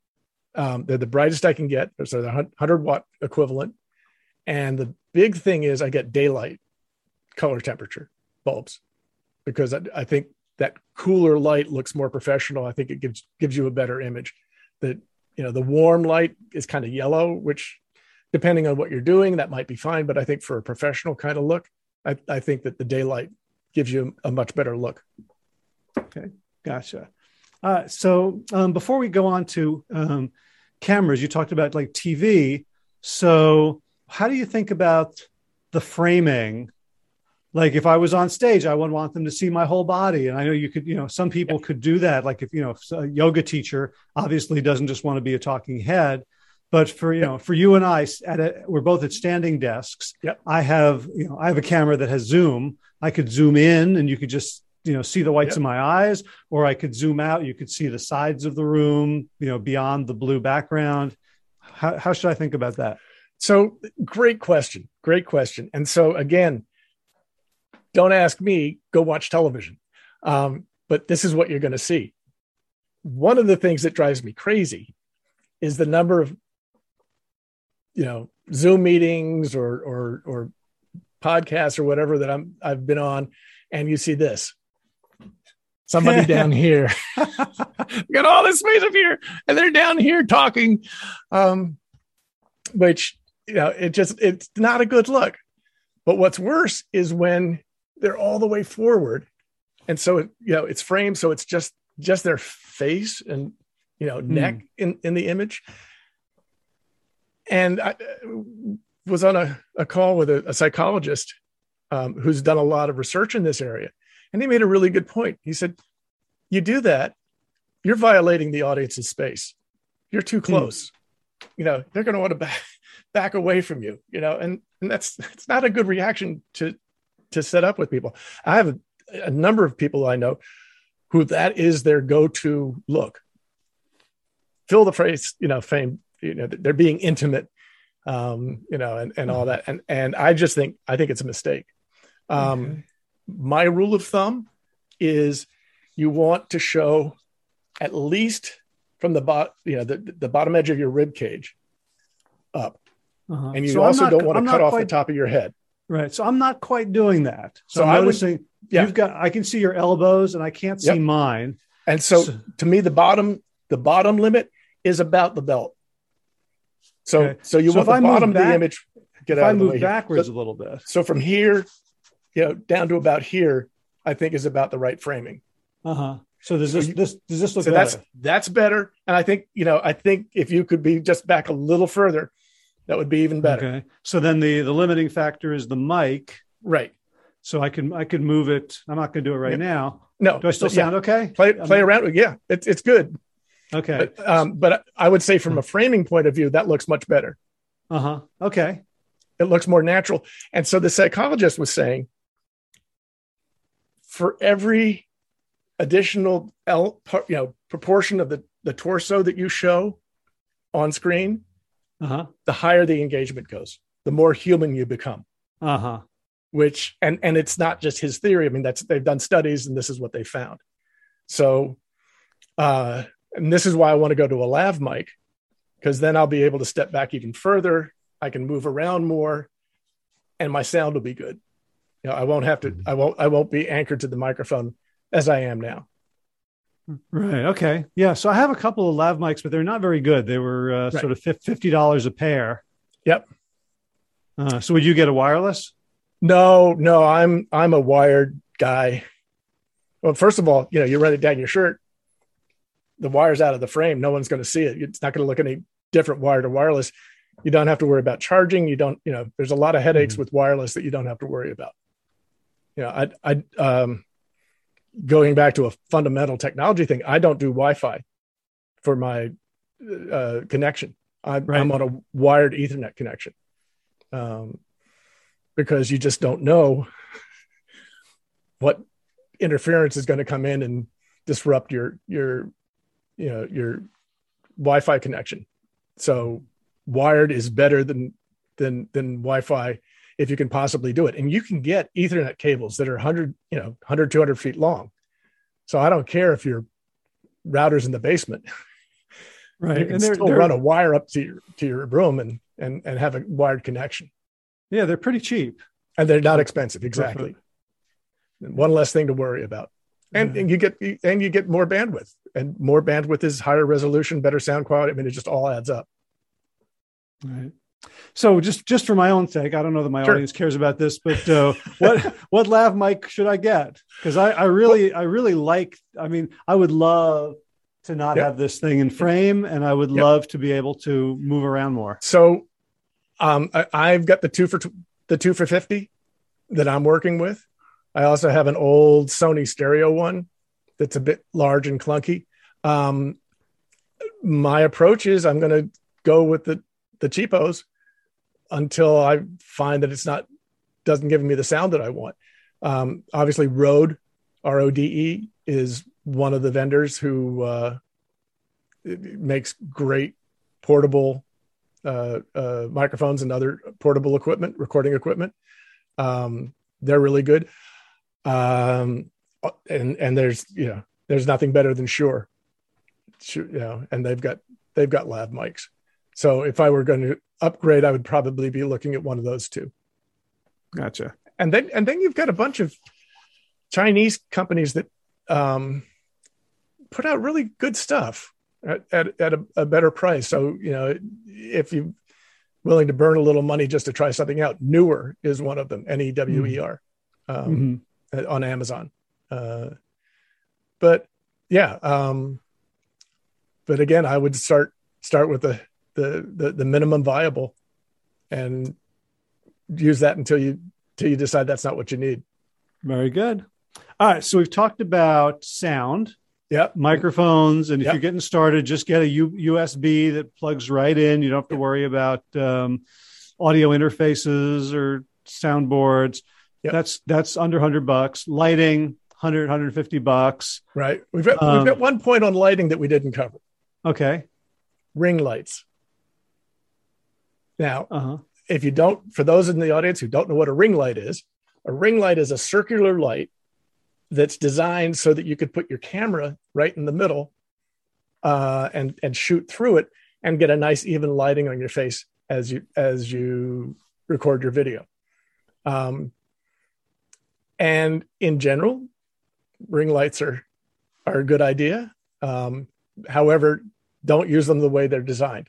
Um, they're the brightest I can get. So they're one hundred watt equivalent. And the big thing is I get daylight color temperature bulbs because I, I think that cooler light looks more professional. I think it gives, gives you a better image. That, you know, the warm light is kind of yellow, which depending on what you're doing, that might be fine. But I think for a professional kind of look, I, I think that the daylight gives you a much better look. Okay. Gotcha. Uh, so um, before we go on to um, cameras, you talked about like T V. So how do you think about the framing? Like if I was on stage, I would want them to see my whole body. And I know you could, you know, some people yeah. could do that. Like if, you know, a yoga teacher obviously doesn't just want to be a talking head, but for, you know, for you and I, at a, we're both at standing desks. Yep. I have, you know, I have a camera that has zoom. I could zoom in and you could just, you know, see the whites yep. of my eyes, or I could zoom out. You could see the sides of the room, you know, beyond the blue background. How, how should I think about that? So great question. Great question. And so again, don't ask me, go watch television. Um, but this is what you're going to see. One of the things that drives me crazy is the number of, you know, Zoom meetings or, or, or podcasts or whatever that I'm, I've been on. And you see this. Somebody down here got all this space up here and they're down here talking, um, which, you know, it just, it's not a good look. But what's worse is when they're all the way forward. And so, you know, it's framed. So it's just, just their face and, you know, neck mm. in, in the image. And I was on a, a call with a, a psychologist um, who's done a lot of research in this area. And he made a really good point. He said, you do that, you're violating the audience's space. You're too close. Mm. You know, they're going to want to back, back away from you, you know, and, and that's, it's not a good reaction to, to set up with people. I have a, a number of people I know who that is their go-to look. Fill the phrase, you know, fame, you know, they're being intimate, um, you know, and, and all that. And, and I just think, I think it's a mistake. Um, okay. My rule of thumb is you want to show at least from the bottom, you know, the, the bottom edge of your rib cage up. Uh-huh. And you so also not, don't want to I'm cut off quite, the top of your head. Right. So I'm not quite doing that. So, so I'm I noticing would, yeah. you've got, I can see your elbows and I can't see yep. mine. And so, so to me, the bottom, the bottom limit is about the belt. So, okay. so you so want the bottom of back, the image, get if out I of the move way backwards so, a little bit. So from here, you know, down to about here, I think is about the right framing. Uh-huh. So does this, so you, this, does this look so better? That's, that's better. And I think, you know, I think if you could be just back a little further, that would be even better. Okay. So then the, the limiting factor is the mic. Right. So I can, I can move it. I'm not going to do it right yeah. now. No. Do I still sound yeah. okay? Play, play um, around with, yeah, it's, it's good. Okay. But, um, but I would say from a framing point of view, that looks much better. Uh-huh. Okay. It looks more natural. And so the psychologist was saying, for every additional L, you know, proportion of the, the torso that you show on screen, uh-huh. the higher the engagement goes, the more human you become. Uh-huh. Which, and, and it's not just his theory. I mean, that's, they've done studies and this is what they found. So, uh, and this is why I want to go to a lav mic, because then I'll be able to step back even further. I can move around more and my sound will be good. You know, I won't have to, I won't, I won't be anchored to the microphone as I am now. Right. Okay. Yeah. So I have a couple of lav mics, but they're not very good. They were uh, right. sort of fifty dollars a pair. Yep. Uh, so would you get a wireless? No, no, I'm, I'm a wired guy. Well, first of all, you know, you run it down your shirt, the wire's out of the frame. No one's going to see it. It's not going to look any different wired or wireless. You don't have to worry about charging. You don't, you know, there's a lot of headaches mm-hmm. with wireless that you don't have to worry about. You know, I, I, um, going back to a fundamental technology thing, I don't do Wi-Fi for my uh, connection. I, right. I'm on a wired Ethernet connection um, because you just don't know what interference is going to come in and disrupt your your you know your Wi-Fi connection. So wired is better than than than Wi-Fi if you can possibly do it. And you can get Ethernet cables that are one hundred, you know, one hundred, two hundred feet long. So I don't care if your router's in the basement. Right. You can and they're, still they're, run a wire up to your to your room and and and have a wired connection. Yeah, they're pretty cheap. And they're not expensive, exactly. One less thing to worry about. And, yeah. and you get and you get more bandwidth. And more bandwidth is higher resolution, better sound quality. I mean, it just all adds up. Right. So just, just for my own sake, I don't know that my sure. audience cares about this, but uh, what what lav mic should I get? Because I, I really well, I really like. I mean, I would love to not yep. have this thing in frame, and I would yep. love to be able to move around more. So, um, I, I've got the two for the two for fifty that I'm working with. I also have an old Sony stereo one that's a bit large and clunky. Um, my approach is I'm going to go with the the cheapos until I find that it's not, doesn't give me the sound that I want. Um, obviously Rode, R O D E is one of the vendors who uh, makes great portable uh, uh, microphones and other portable equipment, recording equipment. Um, they're really good. Um, and, and there's, you know, there's nothing better than Shure, Shure, you know, and they've got, they've got lav mics. So if I were going to upgrade, I would probably be looking at one of those two. Gotcha. And then, and then you've got a bunch of Chinese companies that um, put out really good stuff at, at, at a, a better price. So, you know, if you're willing to burn a little money just to try something out, Newer is one of them, N E W E R, um, mm-hmm. on Amazon. Uh, but yeah. Um, but again, I would start, start with the, The, the the minimum viable and use that until you until you decide that's not what you need. Very good. All right. So we've talked about sound, yeah, microphones. And if yep. you're getting started, just get a U- USB that plugs right in. You don't have to worry about um, audio interfaces or soundboards. Yep. That's that's under one hundred bucks. Lighting, one hundred, one hundred fifty bucks. Right. We've got, um, we've got one point on lighting that we didn't cover. Okay. Ring lights. Now, uh-huh. if you don't, for those in the audience who don't know what a ring light is, a ring light is a circular light that's designed so that you could put your camera right in the middle uh, and and shoot through it and get a nice even lighting on your face as you as you record your video. Um, and in general, ring lights are are a good idea. Um, however, don't use them the way they're designed.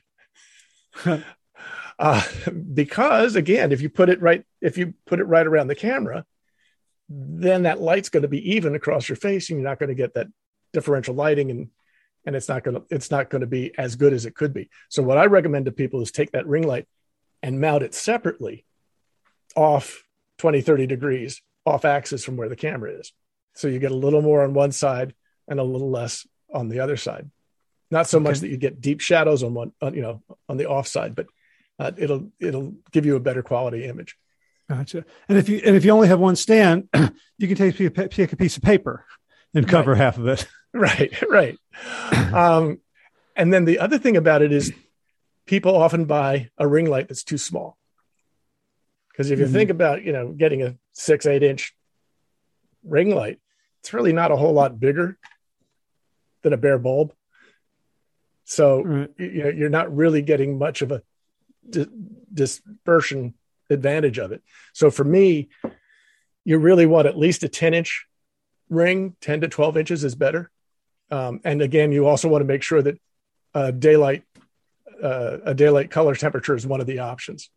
Uh, because again, if you put it right, if you put it right around the camera, then that light's going to be even across your face and you're not going to get that differential lighting and, and it's not going to, it's not going to be as good as it could be. So what I recommend to people is take that ring light and mount it separately off twenty, thirty degrees off axis from where the camera is. So you get a little more on one side and a little less on the other side. Not so okay. much that you get deep shadows on one, on, you know, on the off side, but Uh, it'll it'll give you a better quality image. Gotcha. And if you and if you only have one stand, you can take take a piece of paper. and cover right. half of it. Right, right. um, and then the other thing about it is people often buy a ring light that's too small. Because if you mm-hmm. think about, you know, getting a six, eight inch ring light, it's really not a whole lot bigger than a bare bulb. So right. you know, you're not really getting much of a di- dispersion advantage of it. So for me, you really want at least a ten inch ring. Ten to twelve inches is better. Um, and again, you also want to make sure that uh, daylight, uh, a daylight color temperature is one of the options.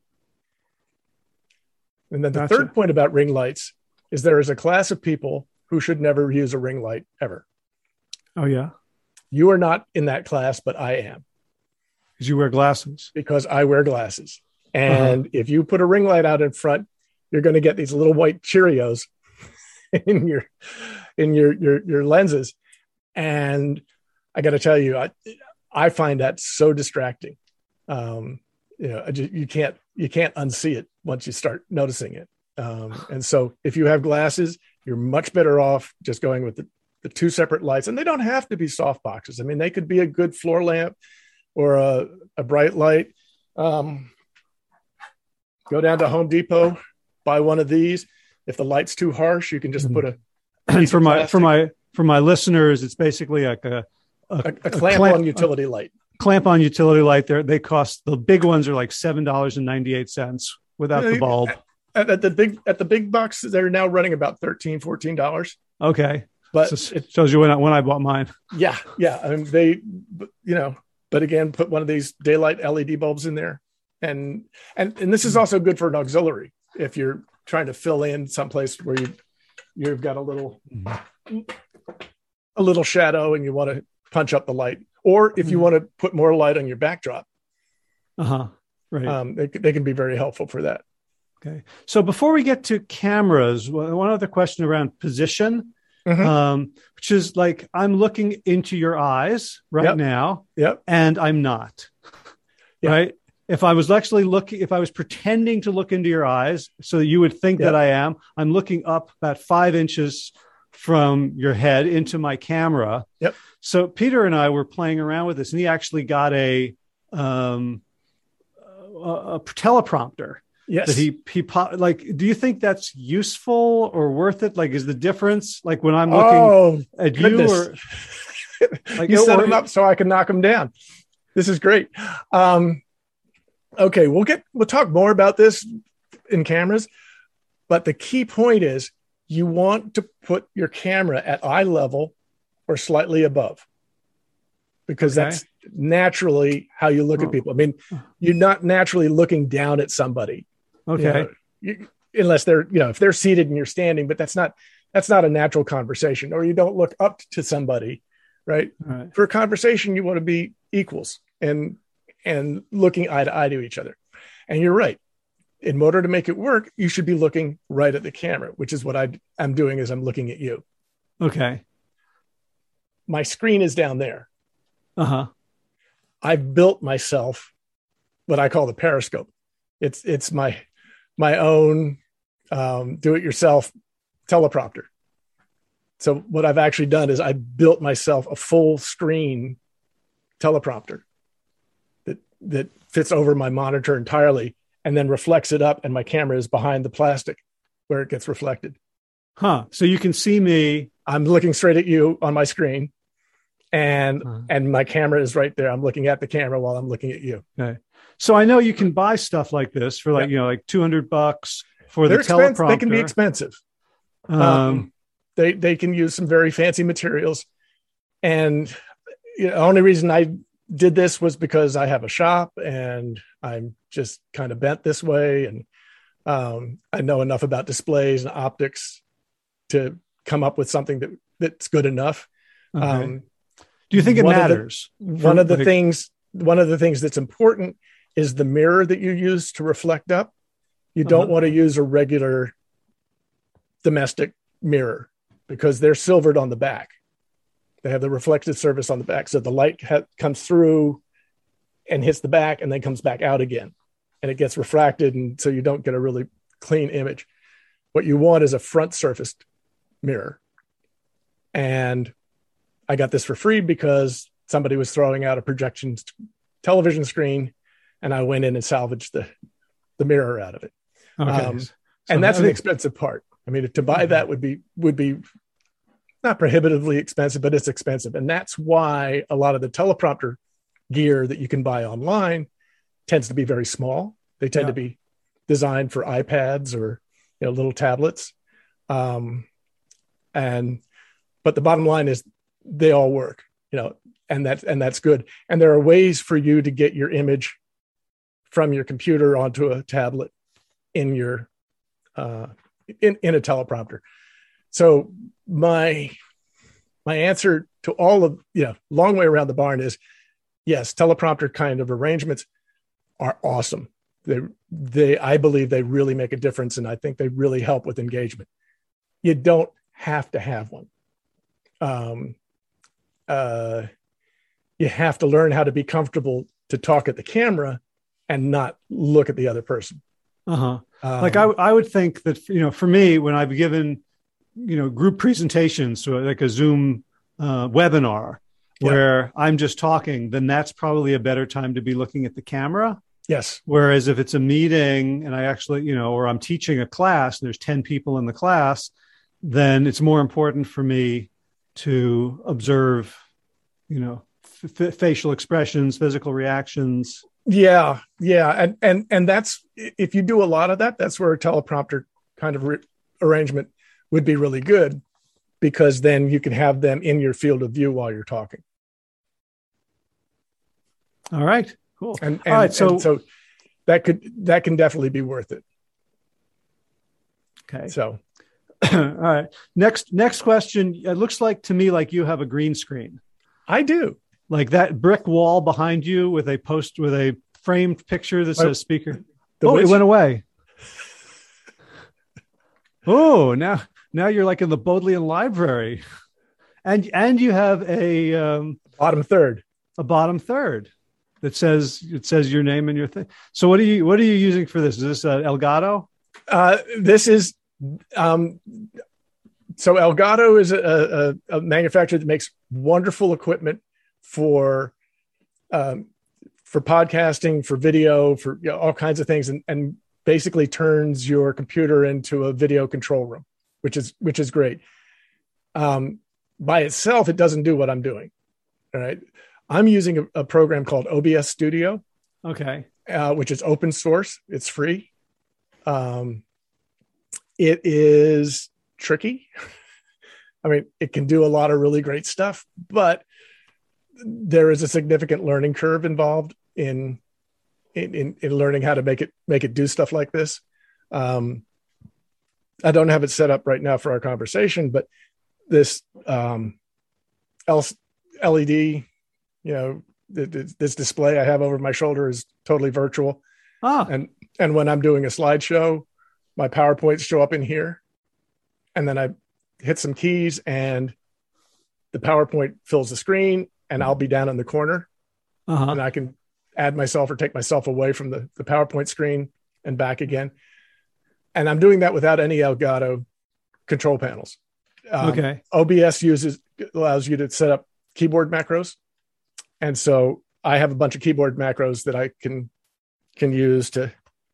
And then the gotcha. Third point about ring lights is there is a class of people who should never use a ring light ever. Oh, yeah. You are not in that class, but I am. Because you wear glasses. Because I wear glasses. And uh-huh. if you put a ring light out in front, you're going to get these little white Cheerios in your in your your, your lenses. And I got to tell you, I I find that so distracting. Um, you know, I just, you can't you can't unsee it once you start noticing it. Um, and so if you have glasses, you're much better off just going with the, the two separate lights. And they don't have to be soft boxes. I mean, they could be a good floor lamp or a, a bright light. Um, go down to Home Depot, buy one of these. If the light's too harsh, you can just put a. And for my for my for my listeners, it's basically like a a, a, a clamp, a clamp on utility a, light. Clamp on utility light. There, they cost, the big ones are like seven dollars and ninety eight cents without yeah, the bulb. At, at the big at the big box, they're now running about thirteen, fourteen dollars. Okay, but so it shows you when I, when I bought mine. Yeah, yeah. I mean, they, you know, but again, put one of these daylight L E D bulbs in there, and and and this is also good for an auxiliary if you're trying to fill in someplace where you you've got a little a little shadow and you want to punch up the light, or if you want to put more light on your backdrop. Uh-huh. Right. Um, they, they can be very helpful for that. Okay. So before we get to cameras, one other question around position, mm-hmm. um, which is like, I'm looking into your eyes right yep. now, yep. and I'm not, yep. right? If I was actually looking, if I was pretending to look into your eyes so that you would think yep. that I am, I'm looking up about five inches from your head into my camera. Yep. So Peter and I were playing around with this, and he actually got a, um, a, a teleprompter. Yes. That he, he, like, do you think that's useful or worth it? Like, is the difference, like when I'm looking oh, at goodness. you or like, you set him up so I can knock him down. This is great. Um, okay. We'll get, we'll talk more about this in cameras, but the key point is you want to put your camera at eye level or slightly above, because okay. that's naturally how you look oh. at people. I mean, you're not naturally looking down at somebody. Okay. You know, you, unless they're, you know, if they're seated and you're standing, but that's not, that's not a natural conversation. Or you don't look up to somebody, right? right. For a conversation, you want to be equals and, and looking eye to eye to each other. And you're right. In order to make it work, you should be looking right at the camera, which is what I, I'm doing as I'm looking at you. Okay. My screen is down there. Uh-huh. I've built myself what I call the periscope. It's it's my my own um, do-it-yourself teleprompter. So what I've actually done is I built myself a full screen teleprompter that that fits over my monitor entirely, and then reflects it up, and my camera is behind the plastic where it gets reflected. Huh. So you can see me. I'm looking straight at you on my screen. And uh-huh. and my camera is right there. I'm looking at the camera while I'm looking at you. Okay. So I know you can buy stuff like this for like, yep. you know, like two hundred bucks for They're the expensive. teleprompter. They can be expensive. Um, um, they they can use some very fancy materials. And you know, the only reason I did this was because I have a shop and I'm just kind of bent this way. And um, I know enough about displays and optics to come up with something that that's good enough. Okay. Um, Do you think it one matters? Of the, one of the like, things, one of the things that's important is the mirror that you use to reflect up. You don't uh-huh. want to use a regular domestic mirror because they're silvered on the back. They have the reflective surface on the back. So the light ha- comes through and hits the back and then comes back out again. And it gets refracted. And so you don't get a really clean image. What you want is a front surfaced mirror. And I got this for free because somebody was throwing out a projection television screen, and I went in and salvaged the, the mirror out of it. Okay. Um, So and that's I an think- expensive part. I mean, to buy that would be, would be not prohibitively expensive, but it's expensive. And that's why a lot of the teleprompter gear that you can buy online tends to be very small. They tend Yeah. to be designed for iPads or, you know, little tablets. Um, and, but the bottom line is they all work, you know, and that's, and that's good. And there are ways for you to get your image from your computer onto a tablet in your, uh, in, in a teleprompter. So my, my answer to all of, you know, long way around the barn is yes, teleprompter kind of arrangements are awesome. They, they, I believe they really make a difference. And I think they really help with engagement. You don't have to have one. Um, uh, you have to learn how to be comfortable to talk at the camera and not look at the other person. Uh-huh. Um, Like I, I would think that, you know, for me, when I've given, you know, group presentations, so like a Zoom uh, webinar where yeah. I'm just talking, then that's probably a better time to be looking at the camera. Yes. Whereas if it's a meeting and I actually, you know, or I'm teaching a class and there's ten people in the class, then it's more important for me to observe, you know, f- facial expressions, physical reactions. Yeah. Yeah. And, and, and that's, if you do a lot of that, that's where a teleprompter kind of re- arrangement would be really good, because then you can have them in your field of view while you're talking. All right, cool. And, and, All right, so, and so that could, that can definitely be worth it. Okay. So, all right. Next, next question. It looks like to me, like you have a green screen. I do. Like that brick wall behind you with a post with a framed picture that says speaker. Oh, which? It went away. Oh, now, now you're like in the Bodleian Library, and and you have a um, bottom third, a bottom third that says it says your name and your thing. So what are you what are you using for this? Is this uh, Elgato? Uh, this is um, so Elgato is a, a, a manufacturer that makes wonderful equipment for um, for podcasting, for video, for you know, all kinds of things, and, and basically turns your computer into a video control room, which is which is great. Um, by itself, it doesn't do what I'm doing. All right, I'm using a, a program called O B S Studio. Okay, uh, which is open source. It's free. Um, it is tricky. I mean, it can do a lot of really great stuff, but there is a significant learning curve involved in in, in, in learning how to make it make it do stuff like this. Um, I don't have it set up right now for our conversation, but this um, L E D, you know, this display I have over my shoulder is totally virtual. Ah. And and when I'm doing a slideshow, my PowerPoints show up in here, and then I hit some keys, and the PowerPoint fills the screen, and I'll be down in the corner, uh-huh. and I can add myself or take myself away from the, the PowerPoint screen and back again. And I'm doing that without any Elgato control panels. Um, okay. O B S uses allows you to set up keyboard macros. And so I have a bunch of keyboard macros that I can can use to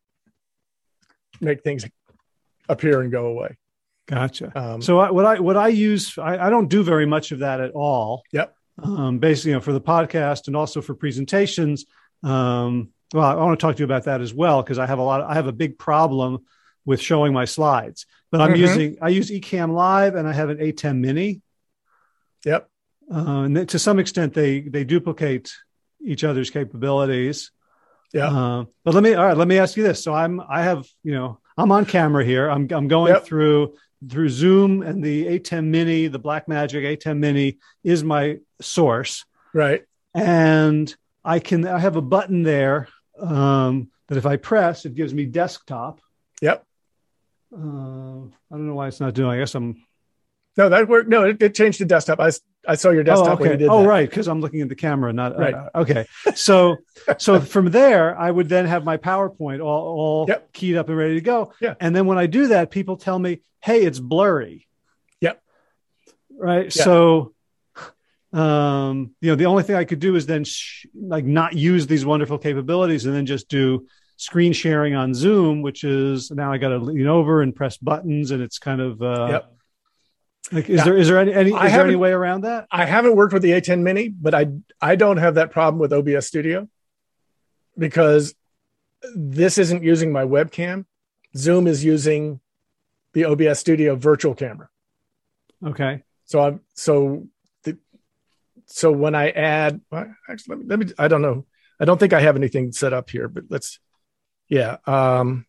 make things appear and go away. Gotcha. Um, so I, what I what I use, I, I don't do very much of that at all. Yep. Um, basically, you know, for the podcast and also for presentations. Um, well, I want to talk to you about that as well, because I have a lot. Of, I have a big problem with showing my slides. But I'm mm-hmm. using I use Ecamm Live, and I have an A ten Mini. Yep. Uh, and they, to some extent, they they duplicate each other's capabilities. Yeah. Uh, but let me all right. Let me ask you this. So I'm I have you know I'm on camera here. I'm I'm going yep. through through Zoom, and the A ten Mini, the Blackmagic A ten Mini, is my source. Right. And I can I have a button there um, that if I press, it gives me desktop. Yep. Uh, I don't know why it's not doing. I guess I'm. No, that worked. No, it, it changed to desktop. I, I saw your desktop oh, okay. when you did oh, that. right, because I'm looking at the camera, not right. Uh, okay. So, so from there, I would then have my PowerPoint all, all yep. keyed up and ready to go. Yeah. And then when I do that, people tell me, "Hey, it's blurry." Yep. right? Yeah. So, um, you know, the only thing I could do is then sh- like not use these wonderful capabilities and then just do screen sharing on Zoom, which is now I got to lean over and press buttons, and it's kind of uh, Yep. like is Now, there is there any, any I is there any haven't- way around that? I haven't worked with the A ten Mini, but I I don't have that problem with O B S Studio because this isn't using my webcam. Zoom is using the O B S Studio virtual camera. Okay. So I'm so the so when I add, well, actually, let me, let me. I don't know. I don't think I have anything set up here, but let's. Yeah. Um,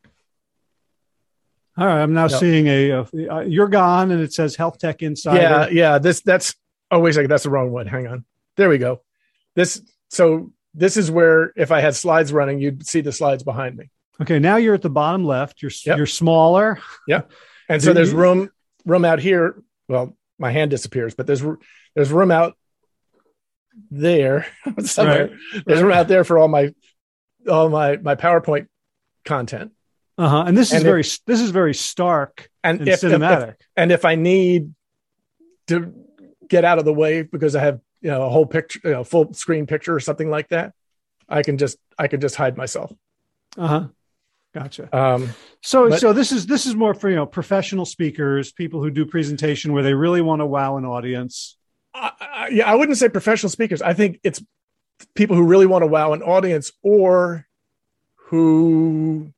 All right. I'm now No. seeing a, a you're gone, and it says Health Tech Insider. yeah. Yeah. This that's. Oh wait a second. That's the wrong one. Hang on. There we go. This. So this is where if I had slides running, you'd see the slides behind me. Okay. Now you're at the bottom left. You're Yep. you're smaller. And so Do there's you- room room out here. Well, my hand disappears, but there's there's room out there somewhere. There's room out there for all my all my my PowerPoint content. Uh huh. And this is And very this is very stark And and if, if, cinematic. if and if I need to get out of the way because I have you know a whole picture, you know, full screen picture or something like that, I can just I can just hide myself. uh huh. Gotcha. Um, So, But- so this is this is more for you know professional speakers, people who do presentation where they really want to wow an audience. I, I, yeah, I wouldn't say professional speakers. I think it's people who really want to wow an audience or who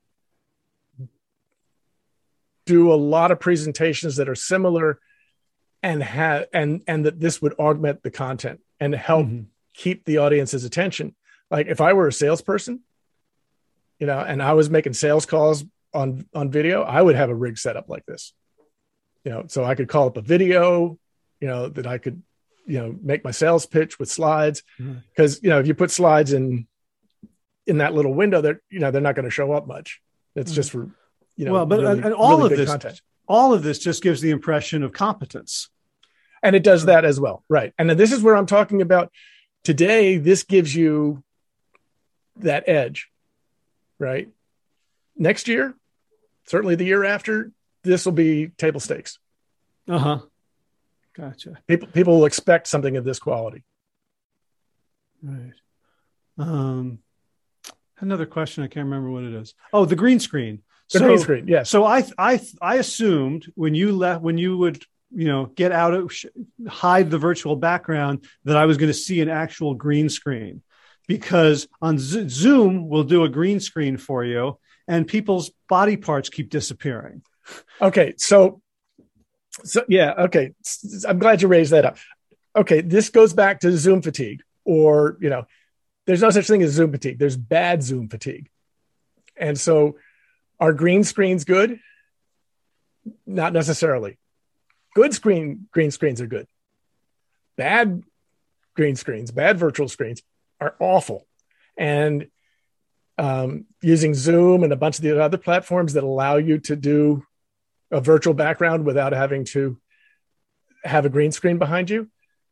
do a lot of presentations that are similar and have and and that this would augment the content and help Mhm. keep the audience's attention. Like if I were a salesperson, you know, and I was making sales calls on on video, I would have a rig set up like this. You know, so I could call up a video, you know, that I could, you know, make my sales pitch with slides. Mhm. Because, you know, if you put slides in in that little window, they're, you know, they're not going to show up much. It's Mhm. just for, you know, Well, but really- and all really of good this, content. all of this just gives the impression of competence. And it does that as well. Right. And then this is where I'm talking about today. This gives you that edge, right? Next year, certainly the year after, this will be table stakes. Uh huh. Gotcha. People, people will expect something of this quality. Right. Um, another question. I can't remember what it is. Oh, the green screen. The so, green screen. Yes. So I I I assumed when you left when you would you know get out of sh- hide the virtual background that I was going to see an actual green screen, because on Z- Zoom we'll do a green screen for you and people's body parts keep disappearing. Okay. So, so yeah. Okay. S- I'm glad you raised that up. Okay. This goes back to Zoom fatigue, or, you know, there's no such thing as Zoom fatigue. There's bad Zoom fatigue. And so are green screens good? Not necessarily. Good screen, green screens are good. Bad green screens, bad virtual screens are awful. And um, using Zoom and a bunch of the other platforms that allow you to do a virtual background without having to have a green screen behind you.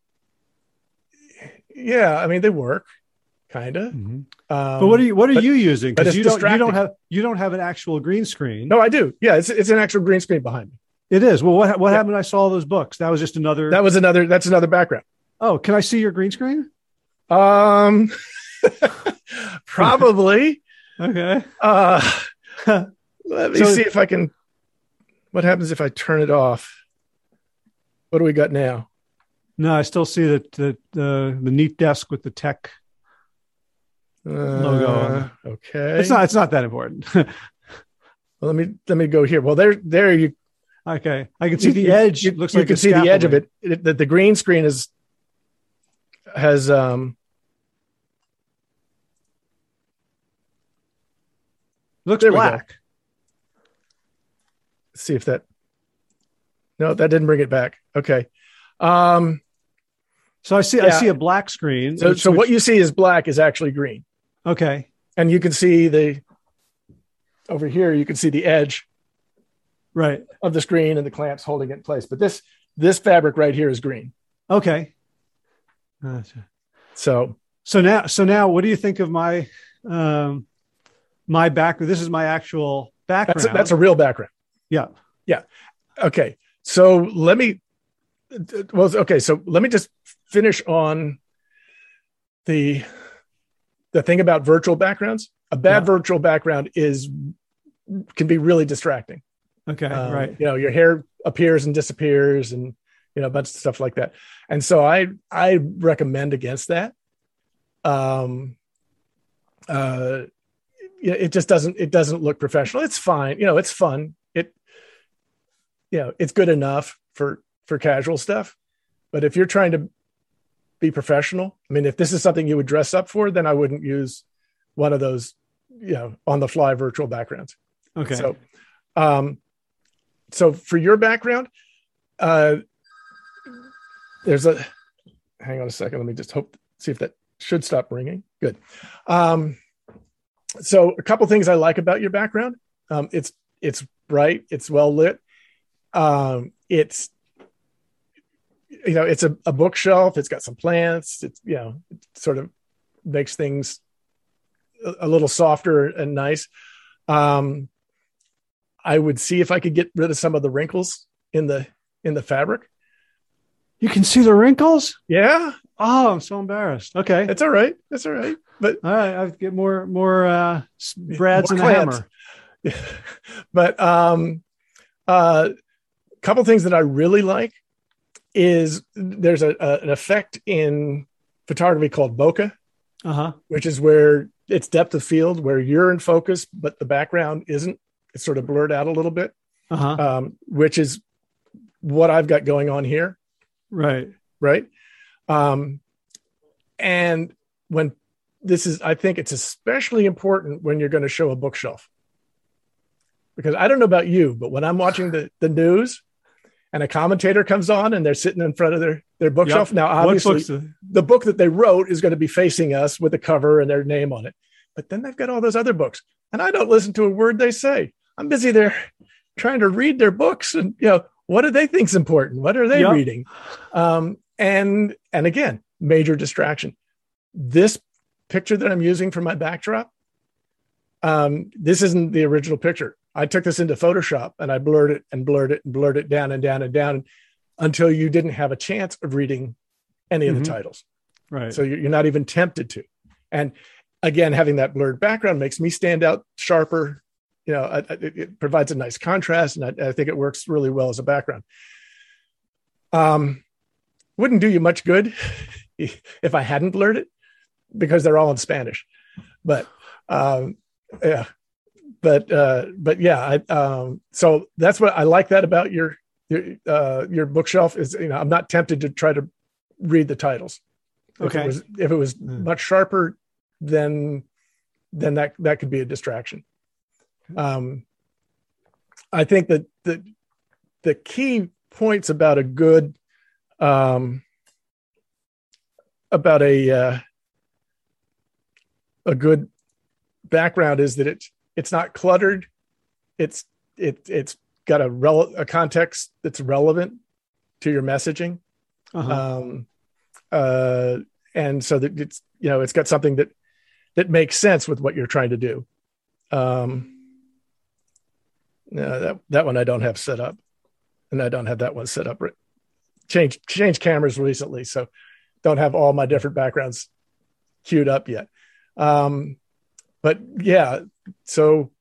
Yeah, I mean, they work, kind of. Mm-hmm. Um, But what are you what are but- you using? but Because it's you don't you don't distracting. have you don't have an actual green screen. No, I do. Yeah, it's it's an actual green screen behind me. It is. Well, what what Yeah. happened when I saw those books? That was just another. That was another. That's another background. Oh, can I see your green screen? Um, probably. Okay. Uh, let me So- see if I can. What happens if I turn it off? What do we got now? No, I still see that the the the neat desk with the tech Uh, logo. Okay. It's not. It's not that important. Well, let me let me go here. Well, there there you Okay, I can see the you- edge. You, It looks you like can a see the edge of scaffolding. it. It- That the green screen is has um Looks There we go. black. let's see if that. No, that didn't bring it back. Okay. Um. So I see. I Yeah. see a black screen. So which- so what which- you see is black is actually green, Okay. and you can see the over here. You can see the edge Right. of the screen and the clamps holding it in place. But this this fabric right here is green. Okay. Gotcha. So So now, so now, what do you think of my um my back? This is my actual background. that's a, that's a real background. yeah. Okay. So let me well, okay. So let me just finish on the the thing about virtual backgrounds. A bad yeah. virtual background is can be really distracting. Okay, um, right. You know, your hair appears and disappears, and you know, a bunch of stuff like that. And so I I recommend against that. Um, uh, it just doesn't it doesn't look professional. It's fine, you know, it's fun. It, you know, it's good enough for for casual stuff. But if you're trying to be professional, I mean, if this is something you would dress up for, then I wouldn't use one of those, you know, on the fly virtual backgrounds. Okay. So, um, so for your background, uh, there's a, hang on a second. Let me just hope, see if that should stop ringing. Good. Um, so a couple things I like about your background. Um, it's, it's bright. It's well lit. Um, it's, you know, it's a, a bookshelf. It's got some plants. It's, you know, it sort of makes things a, a little softer and nice. Um, I would see if I could get rid of some of the wrinkles in the, in the fabric. You can see the wrinkles? Yeah. Oh, I'm so embarrassed. Okay. It's all right. That's all right. But all right, I get more, more, uh, brads and a hammer. Yeah. But, um, uh, couple things that I really like is there's a, a an effect in photography called bokeh, uh-huh. which is where it's depth of field, where you're in focus, but the background isn't. It's sort of blurred out a little bit, uh-huh. um, which is what I've got going on here. Right. Right. Um, and when this is, I think it's especially important when you're going to show a bookshelf, because I don't know about you, but when I'm watching the, the news and a commentator comes on and they're sitting in front of their, their bookshelf. Yep. Now, obviously the-, the book that they wrote is going to be facing us with a cover and their name on it, but then they've got all those other books and I don't listen to a word they say. I'm busy there trying to read their books and, you know, what do they think is important? What are they yep. reading? Um, and, and again, major distraction. This picture that I'm using for my backdrop, um, this isn't the original picture. I took this into Photoshop and I blurred it and blurred it and blurred it down and down and down until you didn't have a chance of reading any of mm-hmm. the titles. Right. So you're not even tempted to. And again, having that blurred background makes me stand out sharper. You know, it, it provides a nice contrast, and I, I think it works really well as a background. Um, wouldn't do you much good if I hadn't blurred it, because they're all in Spanish. But um, yeah, but uh, but yeah. I, um, so that's what I like that about your your uh, your bookshelf is. You know, I'm not tempted to try to read the titles. Okay. If it was, if it was mm. much sharper, then then that that could be a distraction. Um, I think that the the key points about a good um, about a uh, a good background is that it's it's not cluttered. It's it it's got a rel- a context that's relevant to your messaging, uh-huh. um, uh, and so that it's you know it's got something that that makes sense with what you're trying to do. Um, No, that, that one I don't have set up, and I don't have that one set up. Change change cameras recently, so don't have all my different backgrounds queued up yet. Um, but yeah, so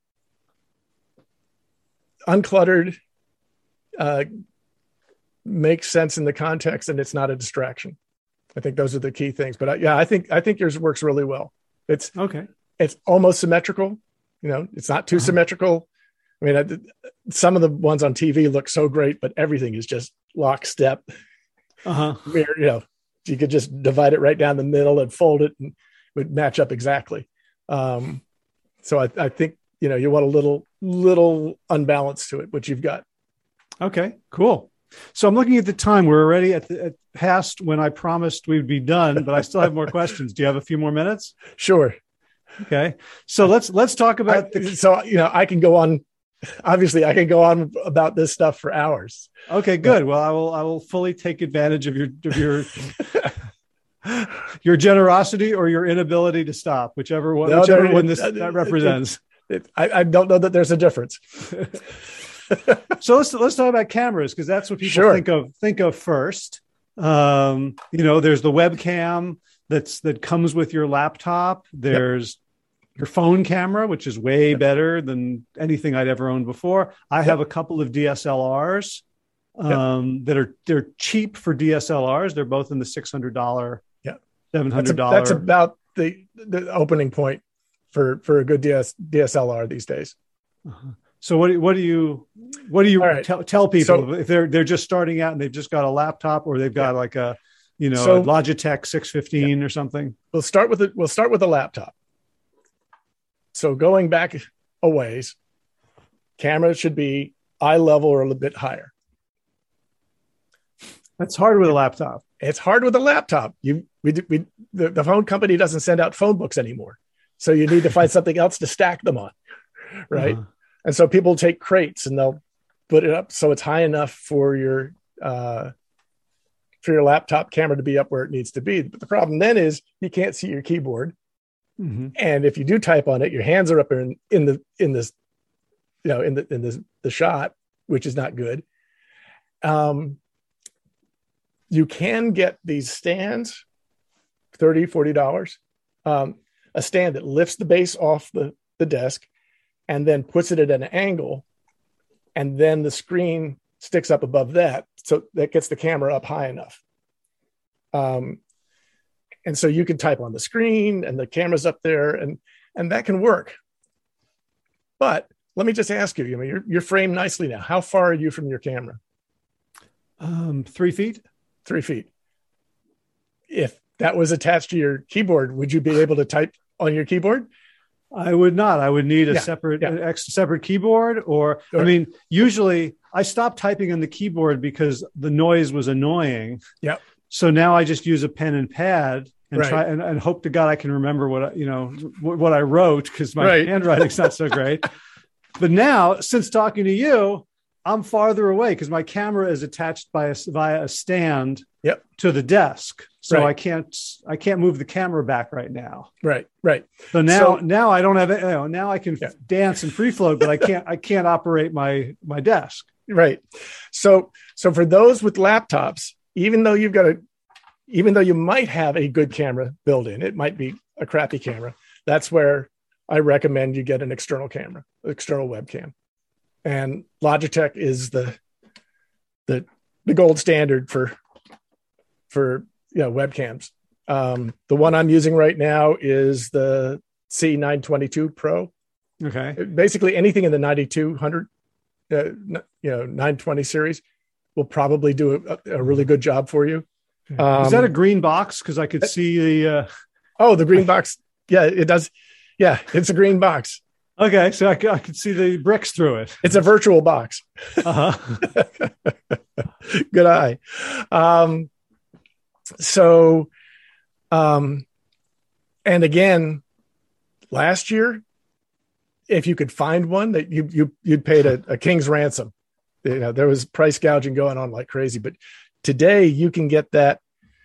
uncluttered, uh, makes sense in the context, and it's not a distraction. I think those are the key things. But I, yeah, I think I think yours works really well. It's okay. It's almost symmetrical. You know, it's not too uh-huh. symmetrical. I mean, I, some of the ones on T V look so great, but everything is just lockstep. Uh-huh. Where, you know, you could just divide it right down the middle and fold it and it would match up exactly. Um, so I, I think, you know, you want a little, little unbalance to it, which you've got. Okay, cool. So I'm looking at the time. We're already at the at past when I promised we'd be done, but I still have more questions. Do you have a few more minutes? Sure. Okay. So let's, let's talk about I, the, so, you know, I can go on. Obviously I can go on about this stuff for hours. Okay, good. Well, I will, I will fully take advantage of your, of your, your generosity or your inability to stop, whichever one, no, whichever one this, it, that represents. It, it, I, I don't know that there's a difference. So let's let's talk about cameras, because that's what people Sure. think of think of first. Um, you know, there's the webcam that's that comes with your laptop. There's yep. your phone camera, which is way yep. better than anything I'd ever owned before. I yep. have a couple of D S L Rs um, yep. that are they're cheap for D S L Rs. They're both in the six hundred dollars, yeah, seven hundred dollars. That's, a, that's about the the opening point for for a good D S, D S L R these days. Uh-huh. So what what do you what do you right. tell, tell people so, if they're they're just starting out and they've just got a laptop, or they've got yeah. like a you know so, a Logitech six fifteen yeah. or something? We'll start with it. We'll start with a laptop. So going back a ways, camera should be eye level or a little bit higher. That's hard with a laptop. It's hard with a laptop. You we we the, the phone company doesn't send out phone books anymore, so you need to find something else to stack them on, right? Uh-huh. And so people take crates and they'll put it up so it's high enough for your uh, for your laptop camera to be up where it needs to be. But the problem then is you can't see your keyboard, mm-hmm. and if you do type on it, your hands are up in in the in this you know in the in this the shot, which is not good. Um, you can get these stands, thirty dollars, forty dollars, um, a stand that lifts the base off the the desk and then puts it at an angle, and then the screen sticks up above that. So that gets the camera up high enough. Um, and so you can type on the screen and the camera's up there, and, and that can work. But let me just ask you, you know, you're, you're framed nicely now. How far are you from your camera? Um, three feet. Three feet. If that was attached to your keyboard, would you be able to type on your keyboard? I would not. I would need a yeah, separate, yeah. An extra separate keyboard, or, or I mean, usually I stopped typing on the keyboard because the noise was annoying. Yeah. So now I just use a pen and pad and right. try and, and hope to God I can remember what I, you know what, what I wrote, because my right. handwriting's not so great. But now, since talking to you, I'm farther away because my camera is attached by a, via a stand yep. to the desk. So right. I can't I can't move the camera back right now. Right, right. So now so, now I don't have it. You know, now I can yeah. dance and free float, but I can't I can't operate my my desk. Right. So so for those with laptops, even though you've got a even though you might have a good camera built in, it might be a crappy camera. That's where I recommend you get an external camera, external webcam. And Logitech is the the the gold standard for for you know webcams. Um, the one I'm using right now is the C nine twenty-two Pro. Okay. Basically, anything in the ninety-two hundred, uh, you know, nine twenty series will probably do a, a really good job for you. Um, is that a green box? Because I could see the. Uh... Oh, the green box. Yeah, it does. Yeah, it's a green box. Okay, so I, I could see the bricks through it. It's a virtual box. Uh-huh. Good eye. Um, so, um, and again, last year, if you could find one that you you you'd paid a, a king's ransom. You know, there was price gouging going on like crazy, but today you can get that.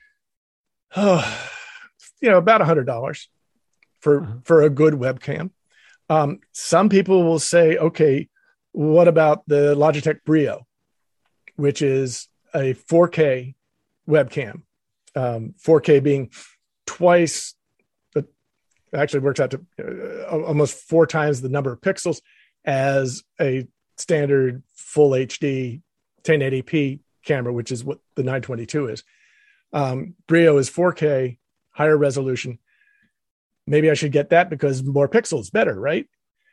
Oh, you know, about a hundred dollars for uh-huh. for a good webcam. Um, some people will say, okay, what about the Logitech Brio, which is a four K webcam, um, four K being twice, it actually works out to uh, almost four times the number of pixels as a standard full H D ten eighty p camera, which is what the nine twenty-two is. Um, Brio is four K, higher resolution. Maybe I should get that because more pixels, better, right?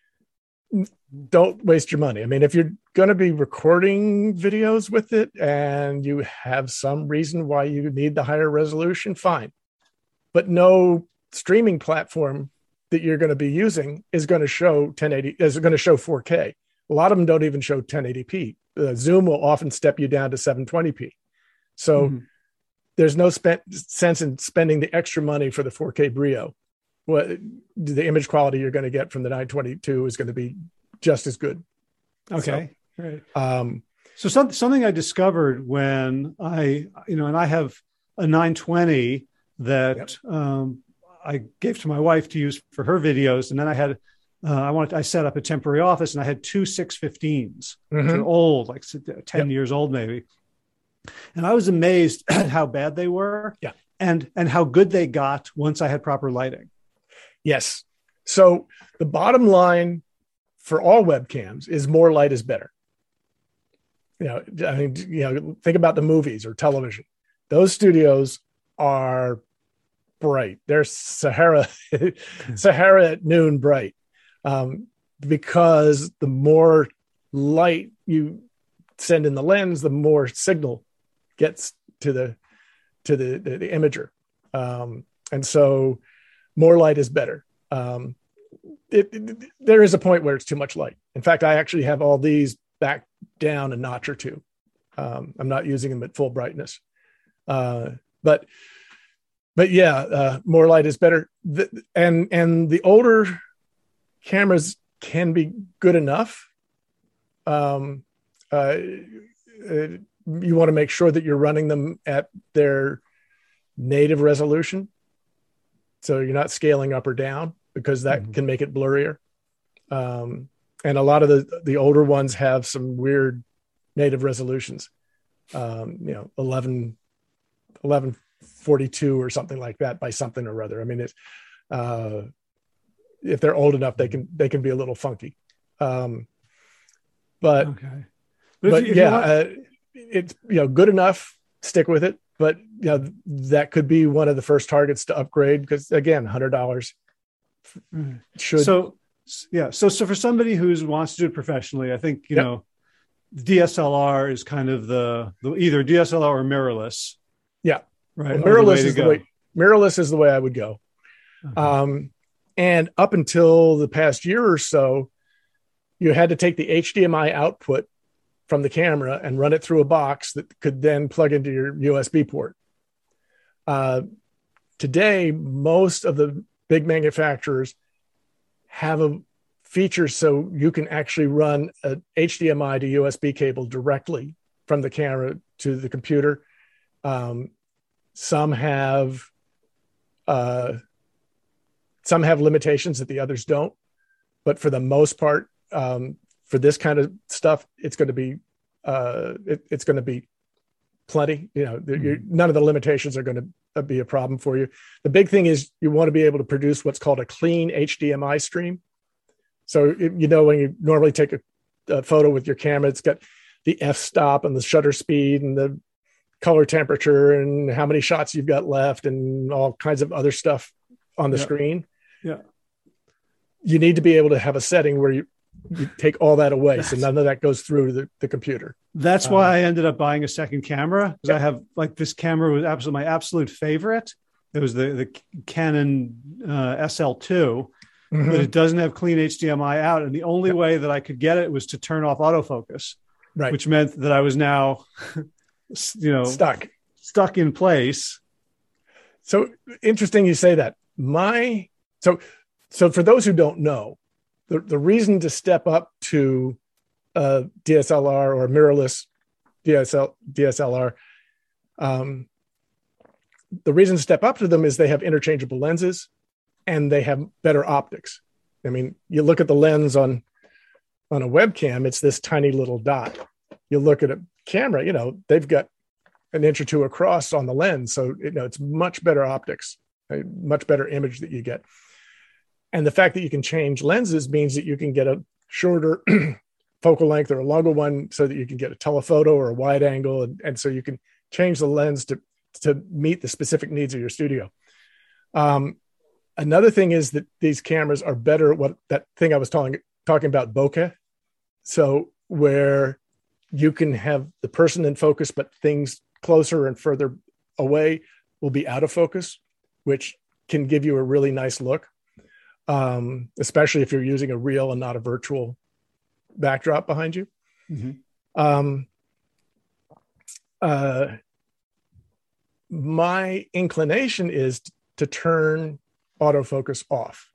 Don't waste your money. I mean, if you're going to be recording videos with it and you have some reason why you need the higher resolution, fine. But no streaming platform that you're going to be using is going to show ten eighty, is going to show four K. A lot of them don't even show ten eighty p. Uh, Zoom will often step you down to seven twenty p. So mm-hmm. there's no spent sense in spending the extra money for the four K Brio. What the image quality you're going to get from the nine twenty-two is going to be just as good. Okay. So, right. Um, so some, something I discovered when I, you know, and I have a nine twenty that yep. um, I gave to my wife to use for her videos. And then I had uh, I wanted, I set up a temporary office and I had two six fifteens, Mm-hmm. which are old, like ten Yep. years old, maybe. And I was amazed at how bad they were, Yeah. and, and how good they got once I had proper lighting. Yes. So the bottom line for all webcams is more light is better. You know, I mean, you know, think about the movies or television. Those studios are bright. They're Sahara, Sahara at noon bright, um, because the more light you send in the lens, the more signal gets to the to the the, the imager, um, and so more light is better. Um, it, it, there is a point where it's too much light. In fact, I actually have all these back down a notch or two. Um, I'm not using them at full brightness, uh, but but yeah, uh, more light is better. The, and and the older cameras can be good enough. Um, uh, uh, you want to make sure that you're running them at their native resolution, so you're not scaling up or down, because that mm-hmm. can make it blurrier. Um, and a lot of the the older ones have some weird native resolutions. Um, you know, eleven, eleven forty-two or something like that by something or other. I mean, it's, uh, if they're old enough, they can they can be a little funky. Um, but okay. but, but if yeah, want- uh, it's, you know, good enough. Stick with it. But you know, that could be one of the first targets to upgrade, because again, one hundred dollars should. So yeah, so so for somebody who wants to do it professionally, I think you Yep. know, D S L R is kind of the, the either D S L R or mirrorless. Yeah, right. Well, mirrorless the is the way. Mirrorless is the way I would go. Okay. Um, and up until the past year or so, you had to take the H D M I output from the camera and run it through a box that could then plug into your U S B port. Uh, today, most of the big manufacturers have a feature so you can actually run a H D M I to U S B cable directly from the camera to the computer. Um, some have uh, some have limitations that the others don't, but for the most part, um, for this kind of stuff, it's going to be uh, it, it's going to be plenty. You know, mm-hmm. you're, none of the limitations are going to be a problem for you. The big thing is you want to be able to produce what's called a clean H D M I stream. So, you know, when you normally take a, a photo with your camera, it's got the f-stop and the shutter speed and the color temperature and how many shots you've got left and all kinds of other stuff on the yeah. screen. Yeah. You need to be able to have a setting where you, you take all that away. That's, so none of that goes through to the, the computer. That's um, why I ended up buying a second camera, because yeah. I have like this camera was absolutely my absolute favorite. It was the, the Canon uh, S L two. Mm-hmm. But it doesn't have clean H D M I out. And the only yep. way that I could get it was to turn off autofocus, right? Which meant that I was now, you know, stuck, stuck in place. So interesting you say that. My, so, so for those who don't know, the, the reason to step up to uh, D S L R or mirrorless D S L, D S L R, um, the reason to step up to them is they have interchangeable lenses. And they have better optics. I mean, you look at the lens on, on a webcam, it's this tiny little dot. You look at a camera, you know, they've got an inch or two across on the lens. So, you know, it's much better optics, a much better image that you get. And the fact that you can change lenses means that you can get a shorter focal length or a longer one so that you can get a telephoto or a wide angle. And, and so you can change the lens to, to meet the specific needs of your studio. Um, Another thing is that these cameras are better at what that thing I was talking talking about, bokeh. So where you can have the person in focus, but things closer and further away will be out of focus, which can give you a really nice look, um, especially if you're using a real and not a virtual backdrop behind you. Mm-hmm. Um, uh, my inclination is t- to turn autofocus off.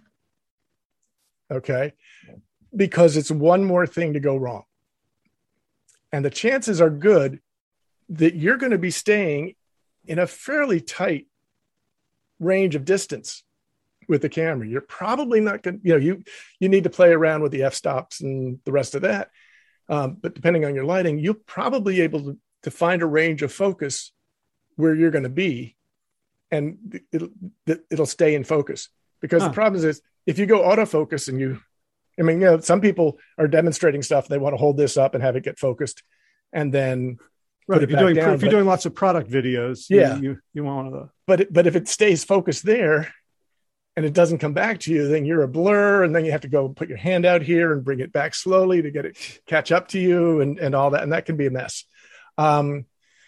Okay. Because it's one more thing to go wrong. And the chances are good that you're going to be staying in a fairly tight range of distance with the camera. You're probably not going to, you know, you, you need to play around with the f-stops and the rest of that. Um, but depending on your lighting, you'll probably be able to, to find a range of focus where you're going to be, and it'll, it'll stay in focus. Because huh. the problem is, if you go autofocus and you, I mean, you know, some people are demonstrating stuff. They want to hold this up and have it get focused and then right. If you're doing, down, if you're but, doing lots of product videos, yeah, you, you, you want one of those. But, it, but if it stays focused there and it doesn't come back to you, then you're a blur. And then you have to go put your hand out here and bring it back slowly to get it catch up to you and, and all that. And that can be a mess. Um,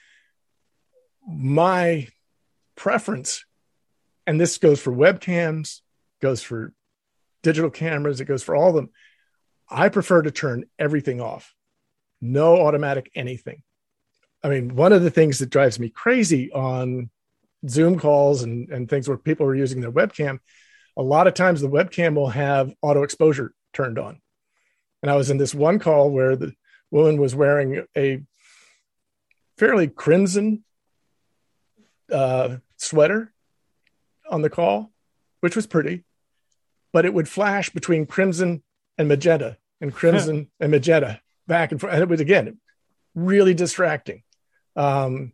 my preference, and this goes for webcams, goes for digital cameras, it goes for all of them. I prefer to turn everything off. No automatic anything. I mean, one of the things that drives me crazy on Zoom calls and, and things where people are using their webcam, a lot of times the webcam will have auto exposure turned on. And I was in this one call where the woman was wearing a fairly crimson uh, sweater on the call, which was pretty, but it would flash between crimson and magenta and crimson and magenta back and forth. And it was, again, really distracting. Um,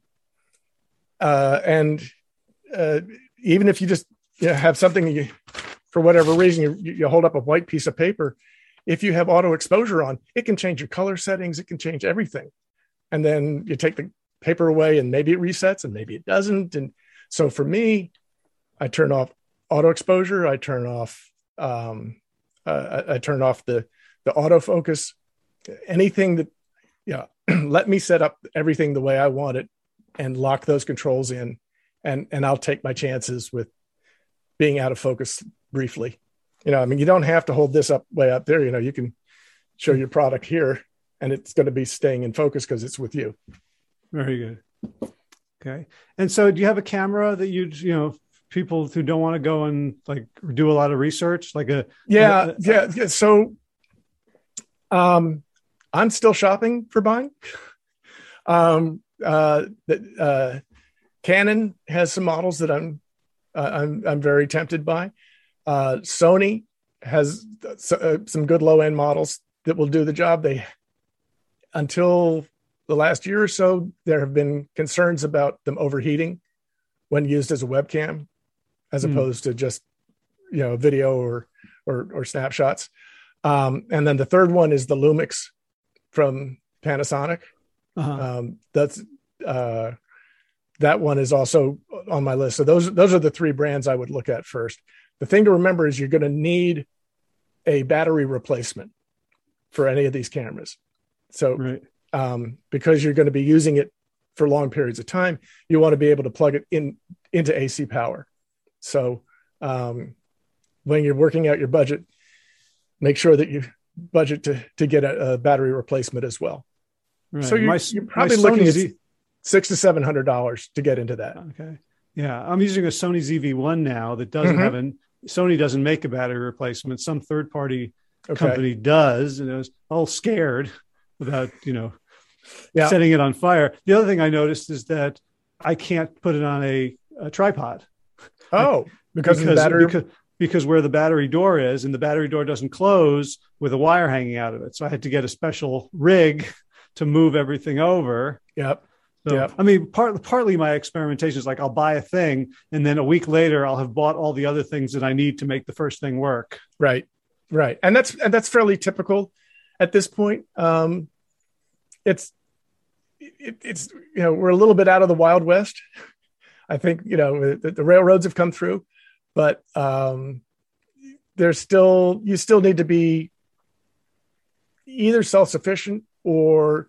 uh, and uh, even if you just you know, have something, you, for whatever reason, you, you hold up a white piece of paper, if you have auto exposure on, it can change your color settings. It can change everything. And then you take the paper away and maybe it resets and maybe it doesn't. And so for me, I turn off auto exposure. I turn off, um, uh, I, I turn off the, the autofocus, anything that, yeah, let me set up everything the way I want it and lock those controls in. And, and I'll take my chances with being out of focus briefly. You know, I mean, you don't have to hold this up way up there. You know, you can show your product here and it's going to be staying in focus because it's with you. Very good. Okay. And so do you have a camera that you, you know, people who don't want to go and like do a lot of research, like a, yeah, a, yeah. yeah. So, um, I'm still shopping for buying. um, uh, that, uh, Canon has some models that I'm, uh, I'm, I'm very tempted by. Uh, Sony has uh, some good low end models that will do the job. They, until the last year or so, there have been concerns about them overheating when used as a webcam, as mm. opposed to just, you know, video or, or, or snapshots. Um, and then the third one is the Lumix from Panasonic. Uh-huh. Um, that's, uh, that one is also on my list. So those, those are the three brands I would look at first. The thing to remember is you're going to need a battery replacement for any of these cameras. So, right. um, because you're going to be using it for long periods of time, you want to be able to plug it in into A C power. So, um, when you're working out your budget, make sure that you budget to, to get a, a battery replacement as well. Right. So you're, my, you're probably looking at Z- six to seven hundred dollars to get into that. Okay. Yeah. I'm using a Sony Z V one now that doesn't mm-hmm. have an, Sony doesn't make a battery replacement. Some third party okay. company does. And I was all scared about, you know, yeah. setting it on fire. The other thing I noticed is that I can't put it on a, a tripod. Oh, because, because, battery... because, because where the battery door is, and the battery door doesn't close with a wire hanging out of it. So I had to get a special rig to move everything over. Yep. So, yep. I mean, part, partly my experimentation is like, I'll buy a thing and then a week later I'll have bought all the other things that I need to make the first thing work. Right. Right. And that's, and that's fairly typical at this point. Um, it's, it, it's, you know, we're a little bit out of the Wild West. I think, you know, the, the railroads have come through, but um, there's still, you still need to be either self-sufficient or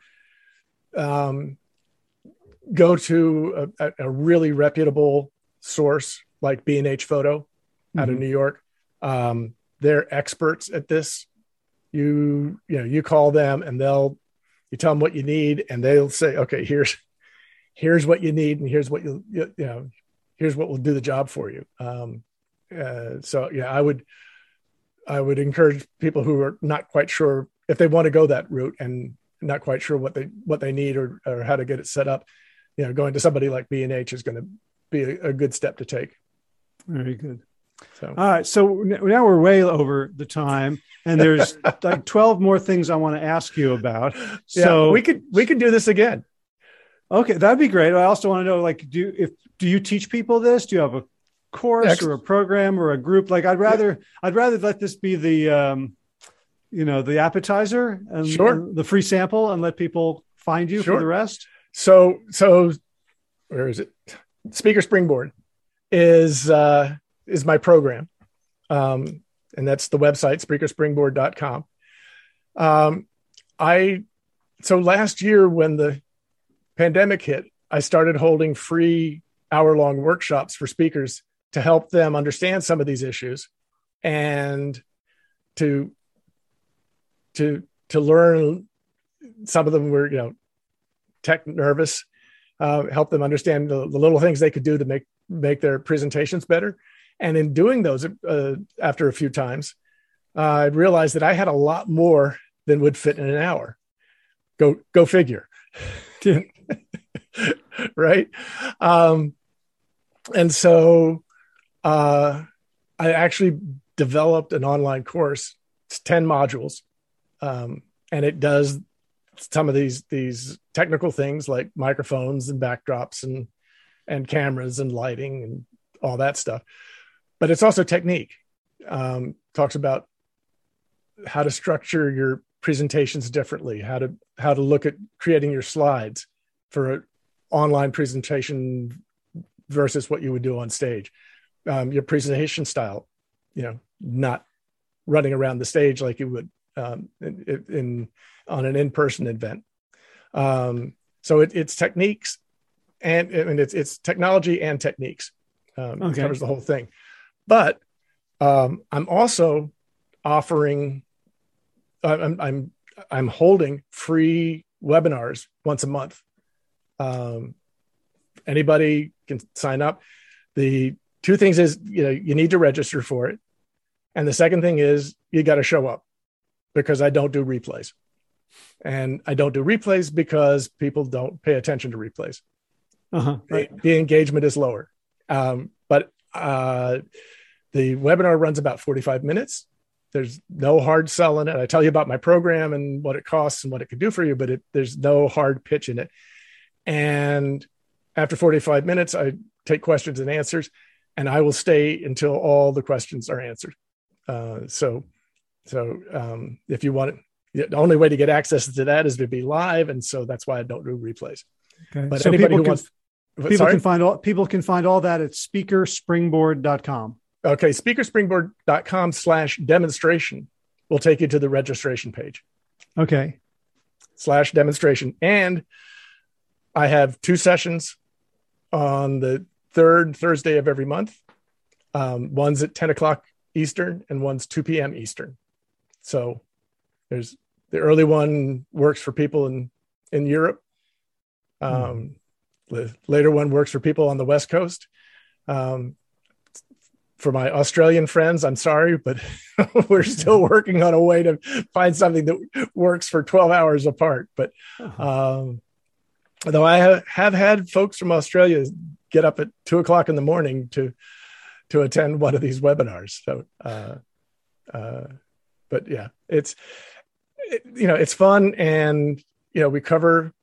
um, go to a, a really reputable source like B and H Photo mm-hmm. out of New York. Um, they're experts at this. You, you know, you call them and they'll, you tell them what you need and they'll say, okay, here's, here's what you need. And here's what you, you know, here's what will do the job for you. Um, uh, so yeah, I would, I would encourage people who are not quite sure if they want to go that route and not quite sure what they, what they need or, or how to get it set up. You know, going to somebody like B and H is going to be a, a good step to take. Very good. So, all right. So now we're way over the time, and there's like twelve more things I want to ask you about. So yeah, we could we could do this again. Okay, that'd be great. I also want to know, like, do if do you teach people this? Do you have a course Excellent. or a program or a group? Like, I'd rather yeah. I'd rather let this be the um, you know, the appetizer and, sure. and the free sample, and let people find you sure. for the rest. So so where is it? Speaker Springboard is uh, is my program, um, and that's the website speaker springboard dot com. Um, I so last year when the pandemic hit, I started holding free hour-long workshops for speakers to help them understand some of these issues and to to to learn. Some of them were, you know, tech nervous, uh, help them understand the, the little things they could do to make make their presentations better. And in doing those, uh, after a few times, uh, I realized that I had a lot more than would fit in an hour. Go go figure. Right. Um, and so uh, I actually developed an online course. It's ten modules. Um, and it does some of these, these technical things like microphones and backdrops and, and cameras and lighting and all that stuff. But it's also technique. Um, talks about how to structure your presentations differently, how to, how to look at creating your slides for an online presentation versus what you would do on stage. Um, your presentation style, you know, not running around the stage like you would um, in, in on an in-person event. Um, so it, it's techniques and, and it's it's technology and techniques. Um, okay. It covers the whole thing. But um, I'm also offering, I'm I'm I'm holding free webinars once a month. Um, anybody can sign up. The two things is, you know, you need to register for it. And the second thing is you got to show up, because I don't do replays. And I don't do replays because people don't pay attention to replays. Uh-huh, right. the, the engagement is lower. Um, but uh, the webinar runs about forty-five minutes. There's no hard sell in it. I tell you about my program and what it costs and what it can do for you, but it, there's no hard pitch in it. And after forty-five minutes, I take questions and answers, and I will stay until all the questions are answered. Uh, so, so um, if you want it, the only way to get access to that is to be live, and so that's why I don't do replays. Okay. But so anybody who can, wants, people sorry? can find all people can find all that at speaker springboard dot com. Okay, speaker springboard dot com slash demonstration will take you to the registration page. Okay, slash demonstration, and I have two sessions on the third Thursday of every month. Um, one's at ten o'clock Eastern and one's two p.m. Eastern. So there's the early one works for people in, in Europe. Um, mm. The later one works for people on the West Coast. Um, for my Australian friends, I'm sorry, but we're still working on a way to find something that works for twelve hours apart. But um, though I have, have had folks from Australia get up at two o'clock in the morning to to attend one of these webinars. So, uh, uh, but yeah, it's it, you know it's fun, and you know we cover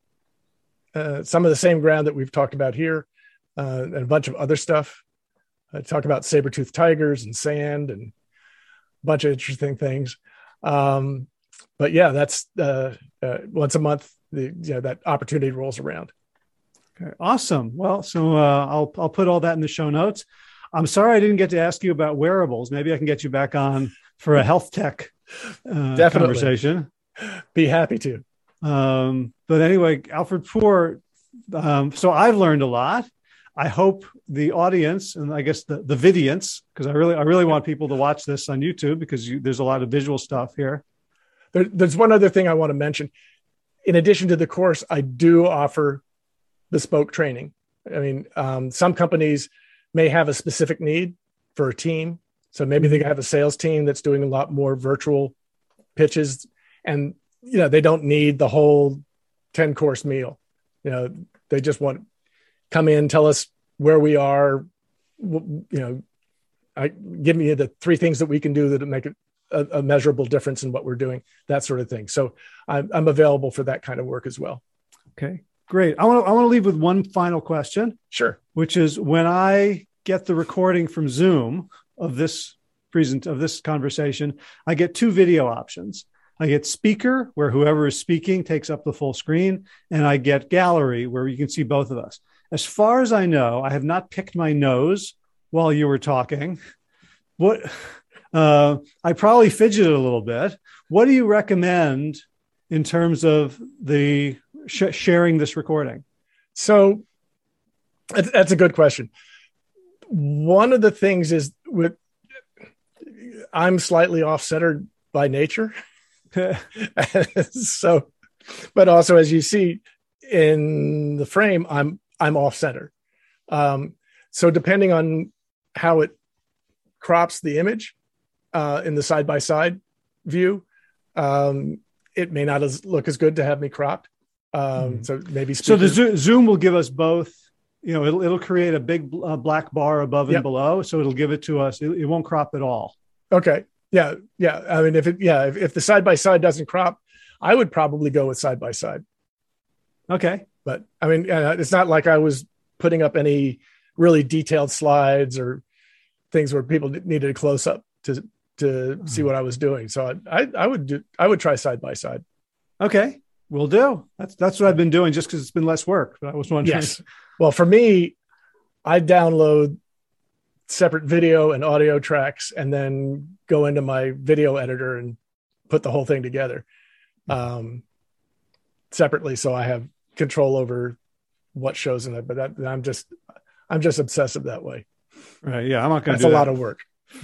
uh, some of the same ground that we've talked about here, uh, and a bunch of other stuff. I talk about saber-toothed tigers and sand and a bunch of interesting things. Um, but yeah, that's uh, uh, once a month. The you know that opportunity rolls around. Okay, awesome. Well, so uh, I'll I'll put all that in the show notes. I'm sorry I didn't get to ask you about wearables. Maybe I can get you back on for a health tech uh, Definitely. conversation. Be happy to. Um, but anyway, Alfred Poor. Um, so I've learned a lot. I hope the audience, and I guess the the vidians, because I really I really want people to watch this on YouTube, because you, there's a lot of visual stuff here. There, there's one other thing I want to mention. In addition to the course, I do offer bespoke training. I mean, um, some companies may have a specific need for a team. So maybe they have a sales team that's doing a lot more virtual pitches, and, you know, they don't need the whole ten course meal. You know, they just want come in, tell us where we are. You know, I give me the three things that we can do that make a, a measurable difference in what we're doing, that sort of thing. So I'm, I'm available for that kind of work as well. Okay, great. I want to I want to leave with one final question. Sure. Which is, when I get the recording from Zoom of this present of this conversation, I get two video options. I get speaker, where whoever is speaking takes up the full screen, and I get gallery, where you can see both of us. As far as I know, I have not picked my nose while you were talking. What uh, I probably fidgeted a little bit. What do you recommend in terms of the sh- sharing this recording? So that's a good question. One of the things is with I'm slightly off-centered by nature. So, but also, as you see in the frame, I'm I'm off-center. Um, so depending on how it crops the image uh, in the side-by-side view, um, it may not as, look as good to have me cropped. Um, mm. So maybe speaker. So the zo- Zoom will give us both. You know, it'll it'll create a big uh, black bar above and yep. below, so it'll give it to us. It, it won't crop at all. Okay. Yeah. Yeah. I mean, if it, yeah, if, if the side by side doesn't crop, I would probably go with side by side. Okay. But I mean, uh, it's not like I was putting up any really detailed slides or things where people needed a close up to, to mm-hmm. see what I was doing. So I, I, I would do, I would try side by side. Okay. Will do. That's, that's what I've been doing, just because it's been less work. But I was wondering. Yes. Well, for me, I download separate video and audio tracks and then go into my video editor and put the whole thing together um, separately. So I have control over what shows in it, but that, I'm just, I'm just obsessive that way. Right. Yeah. I'm not going to do that. a lot of work.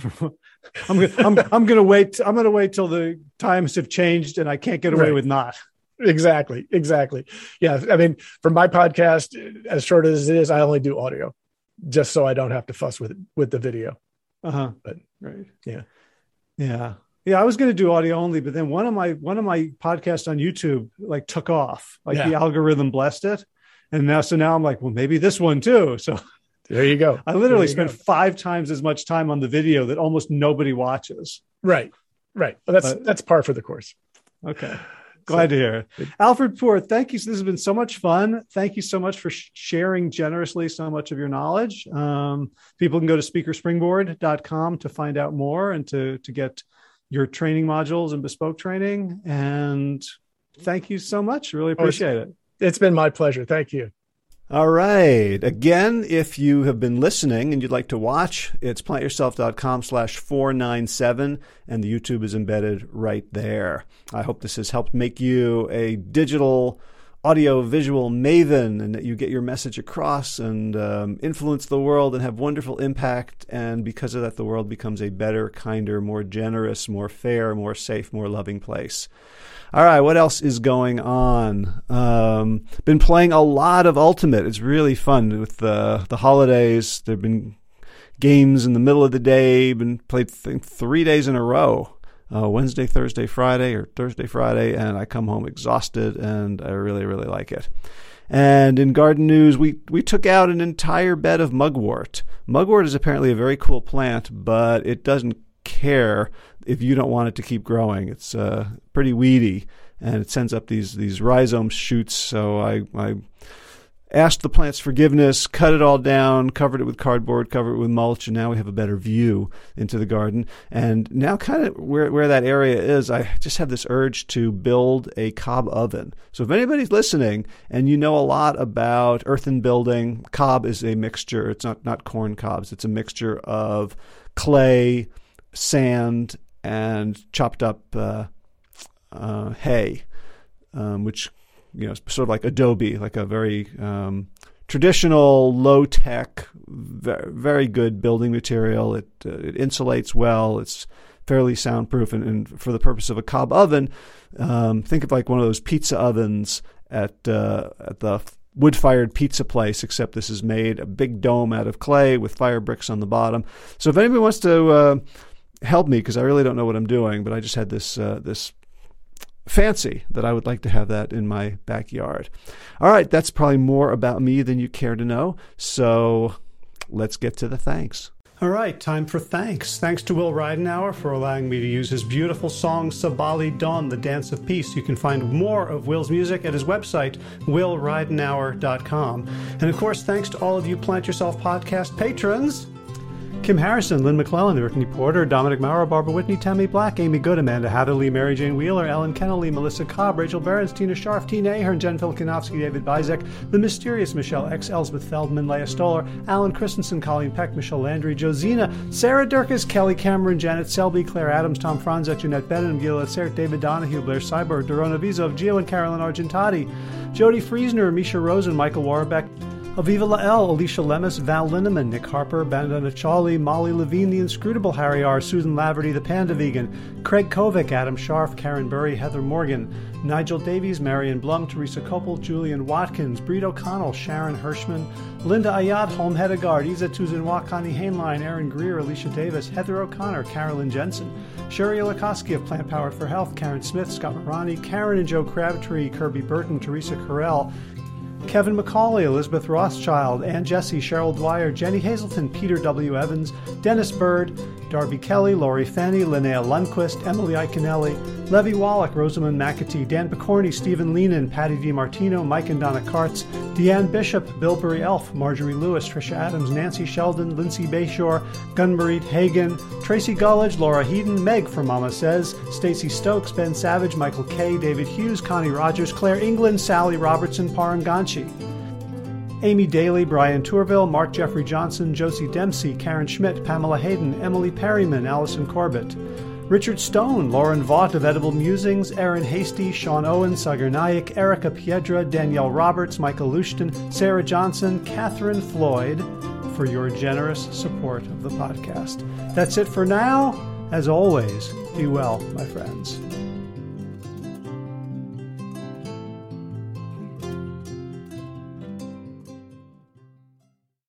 I'm going I'm, I'm going to wait. I'm going to wait till the times have changed and I can't get away right. with not. Exactly. Exactly. Yeah. I mean, for my podcast, as short as it is, I only do audio, just so I don't have to fuss with with the video. Uh-huh. But right. Yeah. Yeah. Yeah. I was going to do audio only, but then one of my, one of my podcasts on YouTube, like took off, like yeah. the algorithm blessed it. And now, so now I'm like, well, maybe this one too. So there you go. I literally spent go. five times as much time on the video that almost nobody watches. Right. Right. Well, that's, but, that's par for the course. Okay. Glad to hear it. Alfred Poor, thank you. This has been so much fun. Thank you so much for sh- sharing generously so much of your knowledge. Um, people can go to speaker springboard dot com to find out more and to, to get your training modules and bespoke training. And thank you so much. Really appreciate oh, it. It's been my pleasure. Thank you. All right. Again, if you have been listening and you'd like to watch, it's plantyourself.com slash 497, and the YouTube is embedded right there. I hope this has helped make you a digital audio visual maven and that you get your message across and um, influence the world and have wonderful impact. And because of that, the world becomes a better, kinder, more generous, more fair, more safe, more loving place. All right, what else is going on? Um, been playing a lot of Ultimate. It's really fun with the the holidays. There've been games in the middle of the day. Been played th- three days in a row, uh, Wednesday, Thursday, Friday, or Thursday, Friday, and I come home exhausted, and I really, really like it. And in garden news, we, we took out an entire bed of mugwort. Mugwort is apparently a very cool plant, but it doesn't care if you don't want it to keep growing. It's uh, pretty weedy, and it sends up these these rhizome shoots. So I, I asked the plant's forgiveness, cut it all down, covered it with cardboard, covered it with mulch, and now we have a better view into the garden. And now kind of where, where that area is, I just have this urge to build a cob oven. So if anybody's listening and you know a lot about earthen building, cob is a mixture. It's not, not corn cobs. It's a mixture of clay, sand, and chopped up uh, uh, hay, um, which, you know, sort of like adobe, like a very um, traditional, low-tech, very, very good building material. It uh, it insulates well. It's fairly soundproof, and, and for the purpose of a cob oven, um, think of like one of those pizza ovens at uh, at the wood-fired pizza place, except this is made a big dome out of clay with fire bricks on the bottom. So if anybody wants to uh, help me, because I really don't know what I'm doing, but I just had this uh, this fancy that I would like to have that in my backyard. All right, that's probably more about me than you care to know. So let's get to the thanks. All right, time for thanks. Thanks to Will Ridenauer for allowing me to use his beautiful song Sabali Dawn, The Dance of Peace. You can find more of Will's music at his website, will ridenauer dot com. And of course, thanks to all of you Plant Yourself Podcast patrons. Kim Harrison, Lynn McClellan, Brittany Porter, Dominic Maurer, Barbara Whitney, Tammy Black, Amy Good, Amanda Hatherley, Mary Jane Wheeler, Ellen Kennelly, Melissa Cobb, Rachel Behrens, Tina Scharf, Tina Ahern, Jen Filkanovsky, David Bizek, The Mysterious Michelle X, Elsbeth Feldman, Leah Stoller, Alan Christensen, Colleen Peck, Michelle Landry, Josina, Sarah Durkis, Kelly Cameron, Janet Selby, Claire Adams, Tom Franzek, Jeanette Bennett, Gila Sert, David Donahue, Blair Cyber, Dorona Vizov, Gio and Carolyn Argentati, Jody Friesner, Misha Rosen, Michael Warbeck, Aviva Lael, Alicia Lemus, Val Linneman, Nick Harper, Bandana Charlie, Molly Levine, The Inscrutable Harry R., Susan Laverty, The Panda Vegan, Craig Kovic, Adam Scharf, Karen Burry, Heather Morgan, Nigel Davies, Marion Blum, Teresa Koppel, Julian Watkins, Breed O'Connell, Sharon Hirschman, Linda Ayad, Holm Hedegaard, Isa Tuzinwa, Connie Hainline, Aaron Greer, Alicia Davis, Heather O'Connor, Carolyn Jensen, Sherry Olakoski of Plant Powered for Health, Karen Smith, Scott Morani, Karen and Joe Crabtree, Kirby Burton, Teresa Carell, Kevin McCauley, Elizabeth Rothschild, Ann Jesse, Cheryl Dwyer, Jenny Hazelton, Peter W. Evans, Dennis Bird, Darby Kelly, Laurie Fanny, Linnea Lundquist, Emily Iconelli, Levy Wallach, Rosamund McAtee, Dan Picorni, Stephen Leenan, Patty DiMartino, Mike and Donna Kartz, Deanne Bishop, Bilberry Elf, Marjorie Lewis, Tricia Adams, Nancy Sheldon, Lindsay Bayshore, Gunmarit Hagen, Tracy Gullidge, Laura Heaton, Meg from Mama Says, Stacey Stokes, Ben Savage, Michael Kay, David Hughes, Connie Rogers, Claire England, Sally Robertson, Param Ganchi, Amy Daly, Brian Tourville, Mark Jeffrey Johnson, Josie Dempsey, Karen Schmidt, Pamela Hayden, Emily Perryman, Allison Corbett, Richard Stone, Lauren Vaught of Edible Musings, Aaron Hasty, Sean Owen, Sagar Naik, Erica Piedra, Danielle Roberts, Michael Lushton, Sarah Johnson, Catherine Floyd, for your generous support of the podcast. That's it for now. As always, be well, my friends.